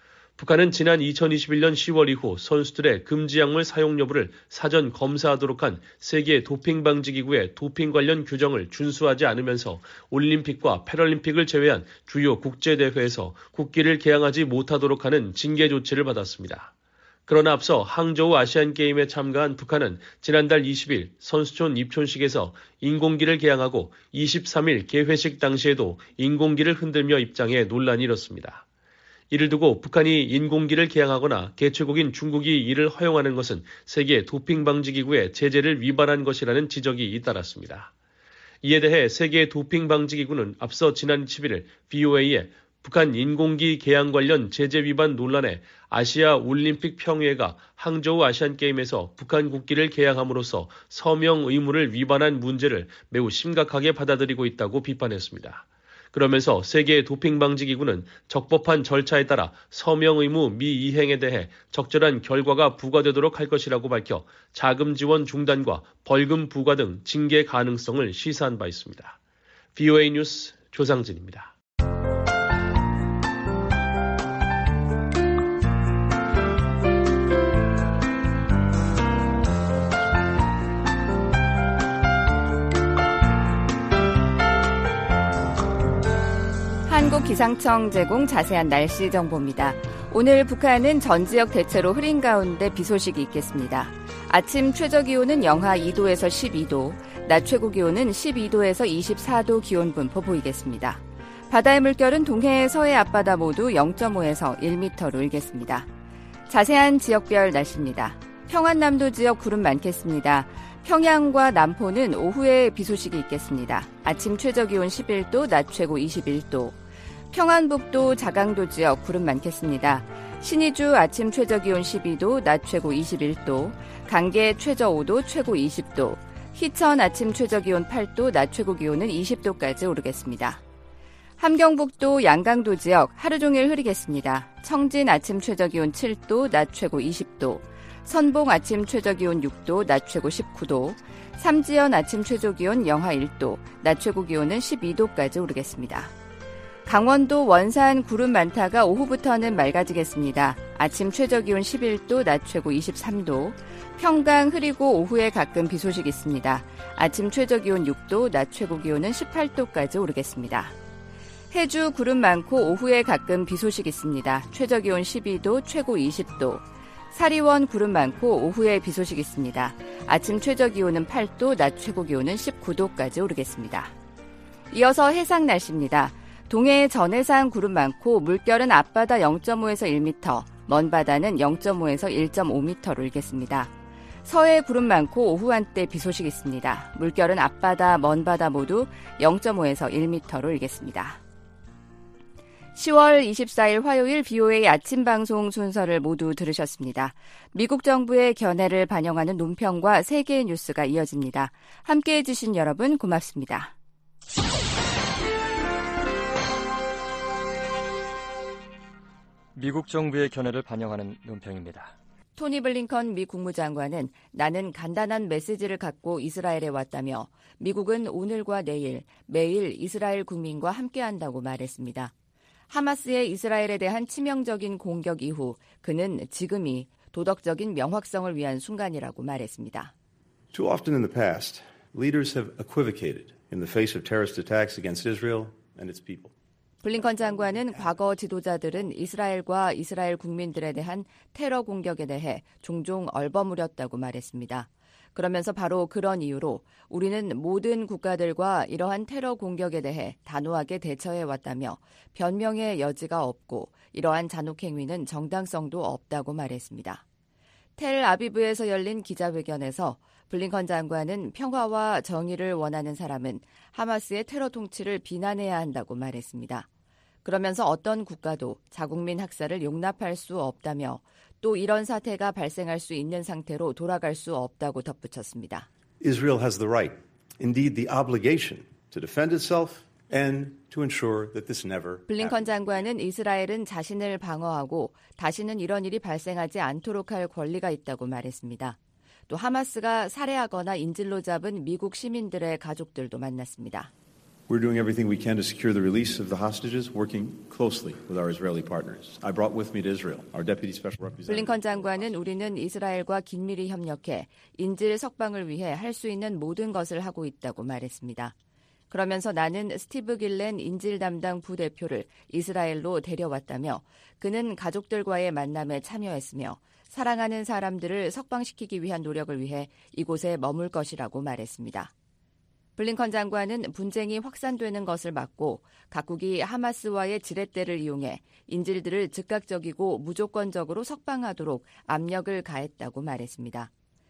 북한은 지난 2021년 10월 이후 선수들의 금지 약물 사용 여부를 사전 검사하도록 한 세계 도핑방지기구의 도핑 관련 규정을 준수하지 않으면서 올림픽과 패럴림픽을 제외한 주요 국제대회에서 국기를 개양하지 못하도록 하는 징계 조치를 받았습니다. 그러나 앞서 항저우 아시안게임에 참가한 북한은 지난달 20일 선수촌 입촌식에서 인공기를 개양하고 23일 개회식 당시에도 인공기를 흔들며 입장해 논란이 일었습니다. 이를 두고 북한이 인공기를 개양하거나 개최국인 중국이 이를 허용하는 것은 세계 도핑방지기구의 제재를 위반한 것이라는 지적이 잇따랐습니다. 이에 대해 세계 도핑방지기구는 앞서 지난 11일 VOA에 북한 인공기 개양 관련 제재 위반 논란에 아시아 올림픽 평의회가 항저우 아시안게임에서 북한 국기를 개양함으로써 서명 의무를 위반한 문제를 매우 심각하게 받아들이고 있다고 비판했습니다. 그러면서 세계 도핑방지기구는 적법한 절차에 따라 서명 의무 미이행에 대해 적절한 결과가 부과되도록 할 것이라고 밝혀 자금 지원 중단과 벌금 부과 등 징계 가능성을 시사한 바 있습니다. VOA 뉴스 조상진입니다. 한국기상청 제공 자세한 날씨 정보입니다. 오늘 북한은 전 지역 대체로 흐린 가운데 비 소식이 있겠습니다. 아침 최저기온은 영하 2도에서 12도, 낮 최고기온은 12도에서 24도 기온 분포 보이겠습니다. 바다의 물결은 동해, 서해 앞바다 모두 0.5에서 1m로 일겠습니다. 자세한 지역별 날씨입니다. 평안남도 지역 구름 많겠습니다. 평양과 남포는 오후에 비 소식이 있겠습니다. 아침 최저기온 11도, 낮 최고 21도. 평안북도 자강도 지역 구름 많겠습니다. 신의주 아침 최저기온 12도, 낮 최고 21도. 강계 최저 5도, 최고 20도. 희천 아침 최저기온 8도, 낮 최고기온은 20도까지 오르겠습니다. 함경북도 양강도 지역 하루 종일 흐리겠습니다. 청진 아침 최저기온 7도, 낮 최고 20도. 선봉 아침 최저기온 6도, 낮 최고 19도. 삼지연 아침 최저기온 영하 1도, 낮 최고기온은 12도까지 오르겠습니다. 강원도 원산 구름 많다가 오후부터는 맑아지겠습니다. 아침 최저기온 11도, 낮 최고 23도. 평강 흐리고 오후에 가끔 비 소식 있습니다. 아침 최저기온 6도, 낮 최고기온은 18도까지 오르겠습니다. 해주 구름 많고 오후에 가끔 비 소식 있습니다. 최저기온 12도, 최고 20도. 사리원 구름 많고 오후에 비 소식 있습니다. 아침 최저기온은 8도, 낮 최고기온은 19도까지 오르겠습니다. 이어서 해상 날씨입니다. 동해 전해상 구름 많고 물결은 앞바다 0.5에서 1m, 먼 바다는 0.5에서 1.5m로 일겠습니다. 서해 구름 많고 오후 한때 비 소식 있습니다. 물결은 앞바다, 먼 바다 모두 0.5에서 1m로 일겠습니다. 10월 24일 화요일 VOA 아침 방송 순서를 모두 들으셨습니다. 미국 정부의 견해를 반영하는 논평과 세계의 뉴스가 이어집니다. 함께해 주신 여러분 고맙습니다. 미국 정부의 견해를 반영하는 논평입니다. 토니 블링컨 미 국무장관은 나는 간단한 메시지를 갖고 이스라엘에 왔다며 미국은 오늘과 내일 매일 이스라엘 국민과 함께한다고 말했습니다. 하마스의 이스라엘에 대한 치명적인 공격 이후 그는 지금이 도덕적인 명확성을 위한 순간이라고 말했습니다. Too often in the past, leaders have equivocated in the face of terrorist attacks against Israel and its people. 블링컨 장관은 과거 지도자들은 이스라엘과 이스라엘 국민들에 대한 테러 공격에 대해 종종 얼버무렸다고 말했습니다. 그러면서 바로 그런 이유로 우리는 모든 국가들과 이러한 테러 공격에 대해 단호하게 대처해왔다며 변명의 여지가 없고 이러한 잔혹 행위는 정당성도 없다고 말했습니다. 텔 아비브에서 열린 기자회견에서 블링컨 장관은 평화와 정의를 원하는 사람은 하마스의 테러 통치를 비난해야 한다고 말했습니다. 그러면서 어떤 국가도 자국민 학살을 용납할 수 없다며 또 이런 사태가 발생할 수 있는 상태로 돌아갈 수 없다고 덧붙였습니다. Israel has the right, indeed the obligation, to defend itself and to ensure that this never happens. 블링컨 장관은 이스라엘은 자신을 방어하고 다시는 이런 일이 발생하지 않도록 할 권리가 있다고 말했습니다. 또 하마스가 살해하거나 인질로 잡은 미국 시민들의 가족들도 만났습니다. We're doing everything we can to secure the release of the hostages, working closely with our Israeli partners. I brought with me to Israel our Deputy Special Representative. 블링컨 장관은 우리는 이스라엘과 긴밀히 협력해 인질 석방을 위해 할 수 있는 모든 것을 하고 있다고 말했습니다. 그러면서 나는 스티브 길렌 인질 담당 부대표를 이스라엘로 데려왔다며 그는 가족들과의 만남에 참여했으며 사랑하는 사람들을 석방시키기 위한 노력을 위해 이곳에 머물 것이라고 말했습니다. 블링컨 장관은 분쟁이 확산되는 것을 막고 각국이 하마스와의 지렛대를 이용해 인질들을 즉각적이고 무조건적으로 석방하도록 압력을 가했다고 말했습니다.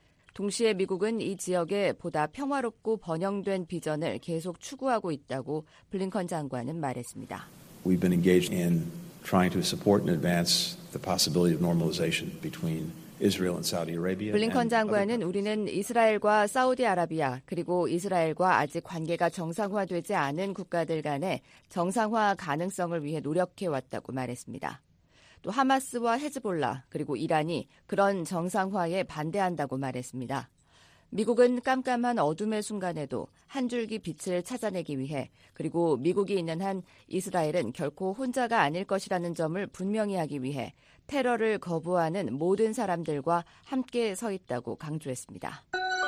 동시에 미국은 이 지역에 보다 평화롭고 번영된 비전을 계속 추구하고 있다고 블링컨 장관은 말했습니다. We've been engaged in trying to support and advance the possibility of normalization between Israel and Saudi Arabia. 블링컨 장관은 우리는 이스라엘과 사우디아라비아 그리고 이스라엘과 아직 관계가 정상화되지 않은 국가들 간의 정상화 가능성을 위해 노력해왔다고 말했습니다. 또 하마스와 헤즈볼라 그리고 이란이 그런 정상화에 반대한다고 말했습니다. 미국은 깜깜한 어둠의 순간에도 한 줄기 빛을 찾아내기 위해 그리고 미국이 있는 한 이스라엘은 결코 혼자가 아닐 것이라는 점을 분명히 하기 위해 테러를 거부하는 모든 사람들과 함께 서 있다고 강조했습니다.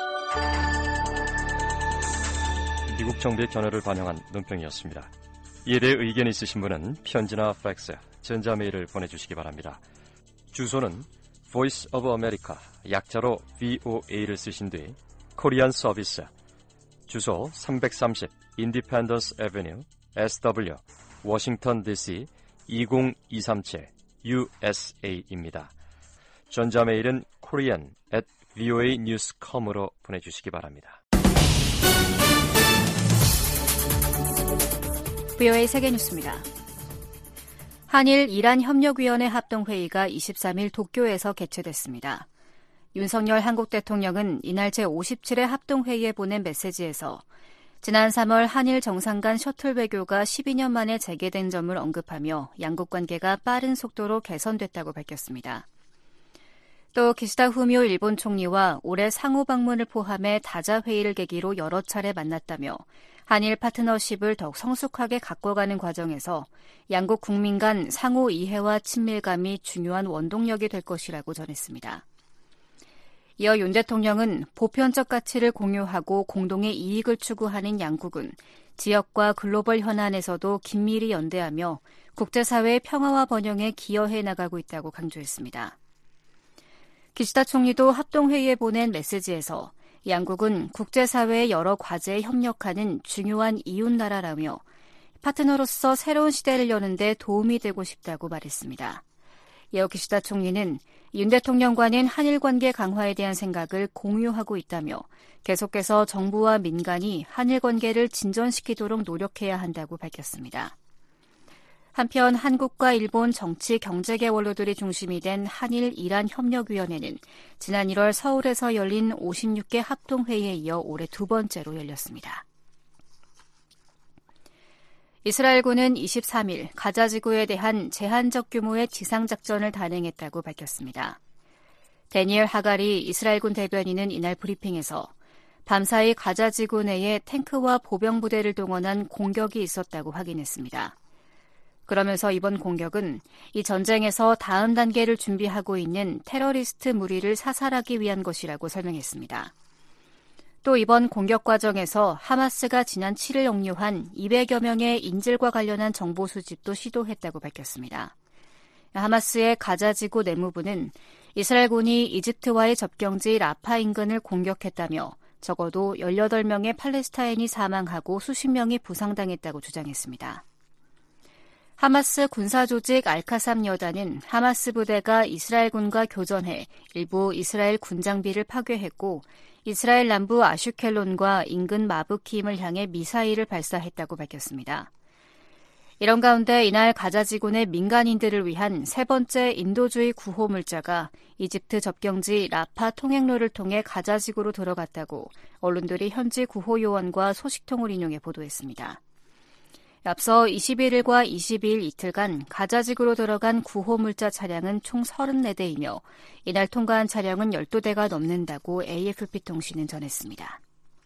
미국 정부의 견해를 반영한 논평이었습니다. 이에 대해 의견이 있으신 분은 편지나 팩스, 전자메일을 보내주시기 바랍니다. 주소는 Voice of America, 약자로 VOA를 쓰신 뒤 코리안 서비스, 주소 330 Independence Avenue, SW, 워싱턴 DC 20237 USA입니다. 전자메일은 korean@voanews.com으로 보내주시기 바랍니다. VOA 세계뉴스입니다. 한일 이란 협력위원회 합동회의가 23일 도쿄에서 개최됐습니다. 윤석열 한국 대통령은 이날 제57회 합동회의에 보낸 메시지에서 지난 3월 한일 정상 간 셔틀 외교가 12년 만에 재개된 점을 언급하며 양국 관계가 빠른 속도로 개선됐다고 밝혔습니다. 또 기시다 후미오 일본 총리와 올해 상호 방문을 포함해 다자 회의를 계기로 여러 차례 만났다며 한일 파트너십을 더욱 성숙하게 가꿔가는 과정에서 양국 국민 간 상호 이해와 친밀감이 중요한 원동력이 될 것이라고 전했습니다. 이어 윤 대통령은 보편적 가치를 공유하고 공동의 이익을 추구하는 양국은 지역과 글로벌 현안에서도 긴밀히 연대하며 국제사회의 평화와 번영에 기여해 나가고 있다고 강조했습니다. 기시다 총리도 합동회의에 보낸 메시지에서 양국은 국제사회의 여러 과제에 협력하는 중요한 이웃나라라며 파트너로서 새로운 시대를 여는 데 도움이 되고 싶다고 말했습니다. 이어 기시다 총리는 윤 대통령과는 한일 관계 강화에 대한 생각을 공유하고 있다며 계속해서 정부와 민간이 한일 관계를 진전시키도록 노력해야 한다고 밝혔습니다. 한편 한국과 일본 정치 경제계 원로들이 중심이 된 한일 이란 협력위원회는 지난 1월 서울에서 열린 56개 합동회의에 이어 올해 두 번째로 열렸습니다. 이스라엘군은 23일 가자 지구에 대한 제한적 규모의 지상작전을 단행했다고 밝혔습니다. 데니엘 하가리 이스라엘군 대변인은 이날 브리핑에서 밤사이 가자 지구 내에 탱크와 보병부대를 동원한 공격이 있었다고 확인했습니다. 그러면서 이번 공격은 이 전쟁에서 다음 단계를 준비하고 있는 테러리스트 무리를 사살하기 위한 것이라고 설명했습니다. 또 이번 공격 과정에서 하마스가 지난 7일 억류한 200여 명의 인질과 관련한 정보 수집도 시도했다고 밝혔습니다. 하마스의 가자지구 내무부는 이스라엘군이 이집트와의 접경지 라파 인근을 공격했다며 적어도 18명의 팔레스타인이 사망하고 수십 명이 부상당했다고 주장했습니다. 하마스 군사조직 알카삼 여단은 하마스 부대가 이스라엘군과 교전해 일부 이스라엘 군장비를 파괴했고 이스라엘 남부 아슈켈론과 인근 마브키임을 향해 미사일을 발사했다고 밝혔습니다. 이런 가운데 이날 가자지구의 민간인들을 위한 세 번째 인도주의 구호 물자가 이집트 접경지 라파 통행로를 통해 가자지구로 들어갔다고 언론들이 현지 구호 요원과 소식통을 인용해 보도했습니다. 앞서 21일과 22일 이틀간 가자지구로 들어간 구호 물자 차량은 총 34대이며 이날 통과한 차량은 12대가 넘는다고 AFP 통신은 전했습니다.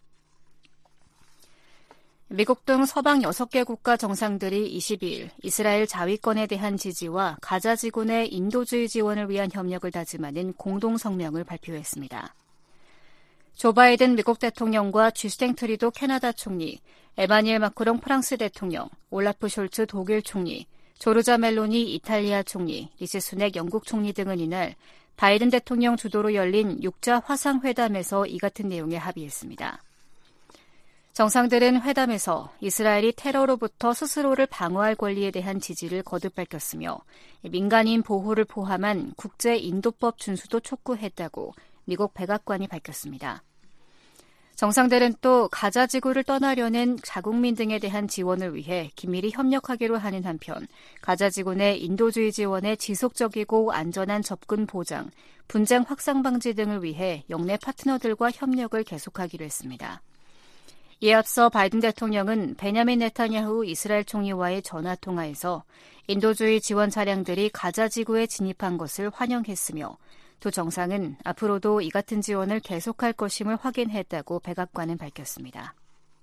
미국 등 서방 6개 국가 정상들이 22일 이스라엘 자위권에 대한 지지와 가자지구 내 인도주의 지원을 위한 협력을 다짐하는 공동성명을 발표했습니다. 조 바이든 미국 대통령과 쥐스탱 트리도 캐나다 총리, 에마니엘 마크롱 프랑스 대통령, 올라프 숄츠 독일 총리, 조르자 멜로니 이탈리아 총리, 리시 수넥 영국 총리 등은 이날 바이든 대통령 주도로 열린 6자 화상회담에서 이 같은 내용에 합의했습니다. 정상들은 회담에서 이스라엘이 테러로부터 스스로를 방어할 권리에 대한 지지를 거듭 밝혔으며 민간인 보호를 포함한 국제인도법 준수도 촉구했다고 미국 백악관이 밝혔습니다. 정상들은 또 가자지구를 떠나려는 자국민 등에 대한 지원을 위해 긴밀히 협력하기로 하는 한편 가자지구 내 인도주의 지원의 지속적이고 안전한 접근 보장, 분쟁 확산 방지 등을 위해 영내 파트너들과 협력을 계속하기로 했습니다. 이에 앞서 바이든 대통령은 베냐민 네타냐후 이스라엘 총리와의 전화통화에서 인도주의 지원 차량들이 가자지구에 진입한 것을 환영했으며 두 정상은 앞으로도 이 같은 지원을 계속할 것임을 확인했다고 백악관은 밝혔습니다.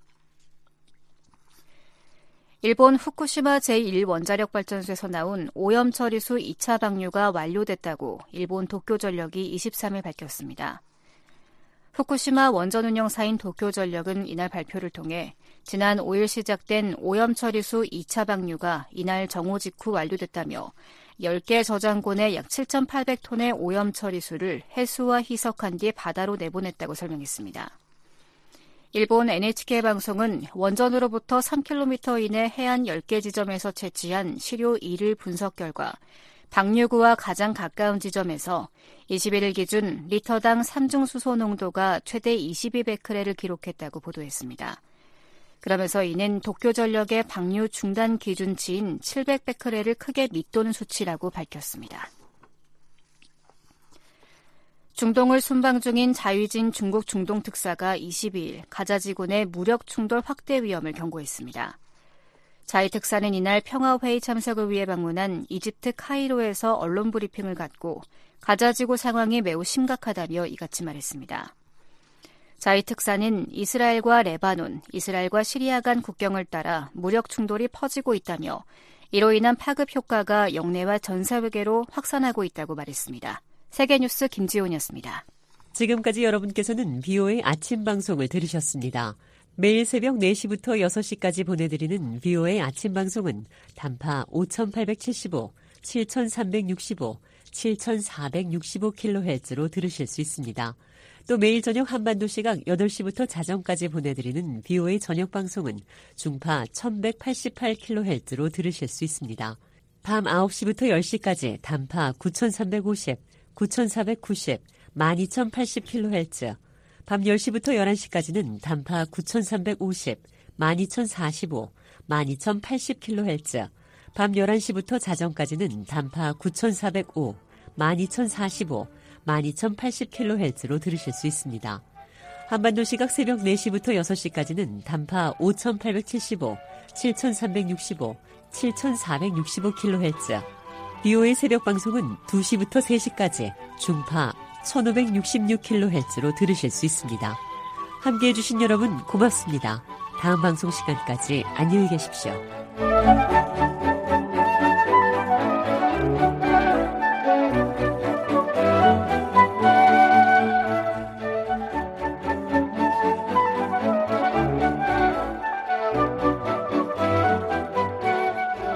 일본 후쿠시마 제1원자력발전소에서 나온 오염 처리수 2차 방류가 완료됐다고 일본 도쿄전력이 23일 밝혔습니다. 후쿠시마 원전 운영사인 도쿄전력은 이날 발표를 통해 지난 5일 시작된 오염 처리수 2차 방류가 이날 정오 직후 완료됐다며 10개 저장고내 약 7,800톤의 오염 처리수를 해수와 희석한 뒤 바다로 내보냈다고 설명했습니다. 일본 NHK 방송은 원전으로부터 3km 이내 해안 10개 지점에서 채취한 시료 2를 분석 결과 방류구와 가장 가까운 지점에서 21일 기준 리터당 삼중수소 농도가 최대 22베크렐을 기록했다고 보도했습니다. 그러면서 이는 도쿄전력의 방류 중단 기준치인 700베크렐을 크게 밑도는 수치라고 밝혔습니다. 중동을 순방 중인 자위진 중국 중동특사가 22일 가자지구 내 무력 충돌 확대 위험을 경고했습니다. 자위 특사는 이날 평화회의 참석을 위해 방문한 이집트 카이로에서 언론 브리핑을 갖고 가자지구 상황이 매우 심각하다며 이같이 말했습니다. 자위 특사는 이스라엘과 레바논, 이스라엘과 시리아 간 국경을 따라 무력 충돌이 퍼지고 있다며 이로 인한 파급 효과가 영내와 전 세계로 확산하고 있다고 말했습니다. 세계뉴스 김지훈이었습니다. 지금까지 여러분께서는 VOA 아침 방송을 들으셨습니다. 매일 새벽 4시부터 6시까지 보내드리는 VOA 아침 방송은 단파 5875, 7365, 7465kHz로 들으실 수 있습니다. 또 매일 저녁 한반도 시각 8시부터 자정까지 보내드리는 VOA 저녁 방송은 중파 1188kHz로 들으실 수 있습니다. 밤 9시부터 10시까지 단파 9350, 9490, 12080kHz, 밤 10시부터 11시까지는 단파 9350, 12045, 12080kHz, 밤 11시부터 자정까지는 단파 9405, 12045, 12080kHz로 들으실 수 있습니다. 한반도 시각 새벽 4시부터 6시까지는 단파 5875, 7365, 7465kHz, BO의 새벽 방송은 2시부터 3시까지 중파 1566kHz로 들으실 수 있습니다. 함께해 주신 여러분 고맙습니다. 다음 방송 시간까지 안녕히 계십시오.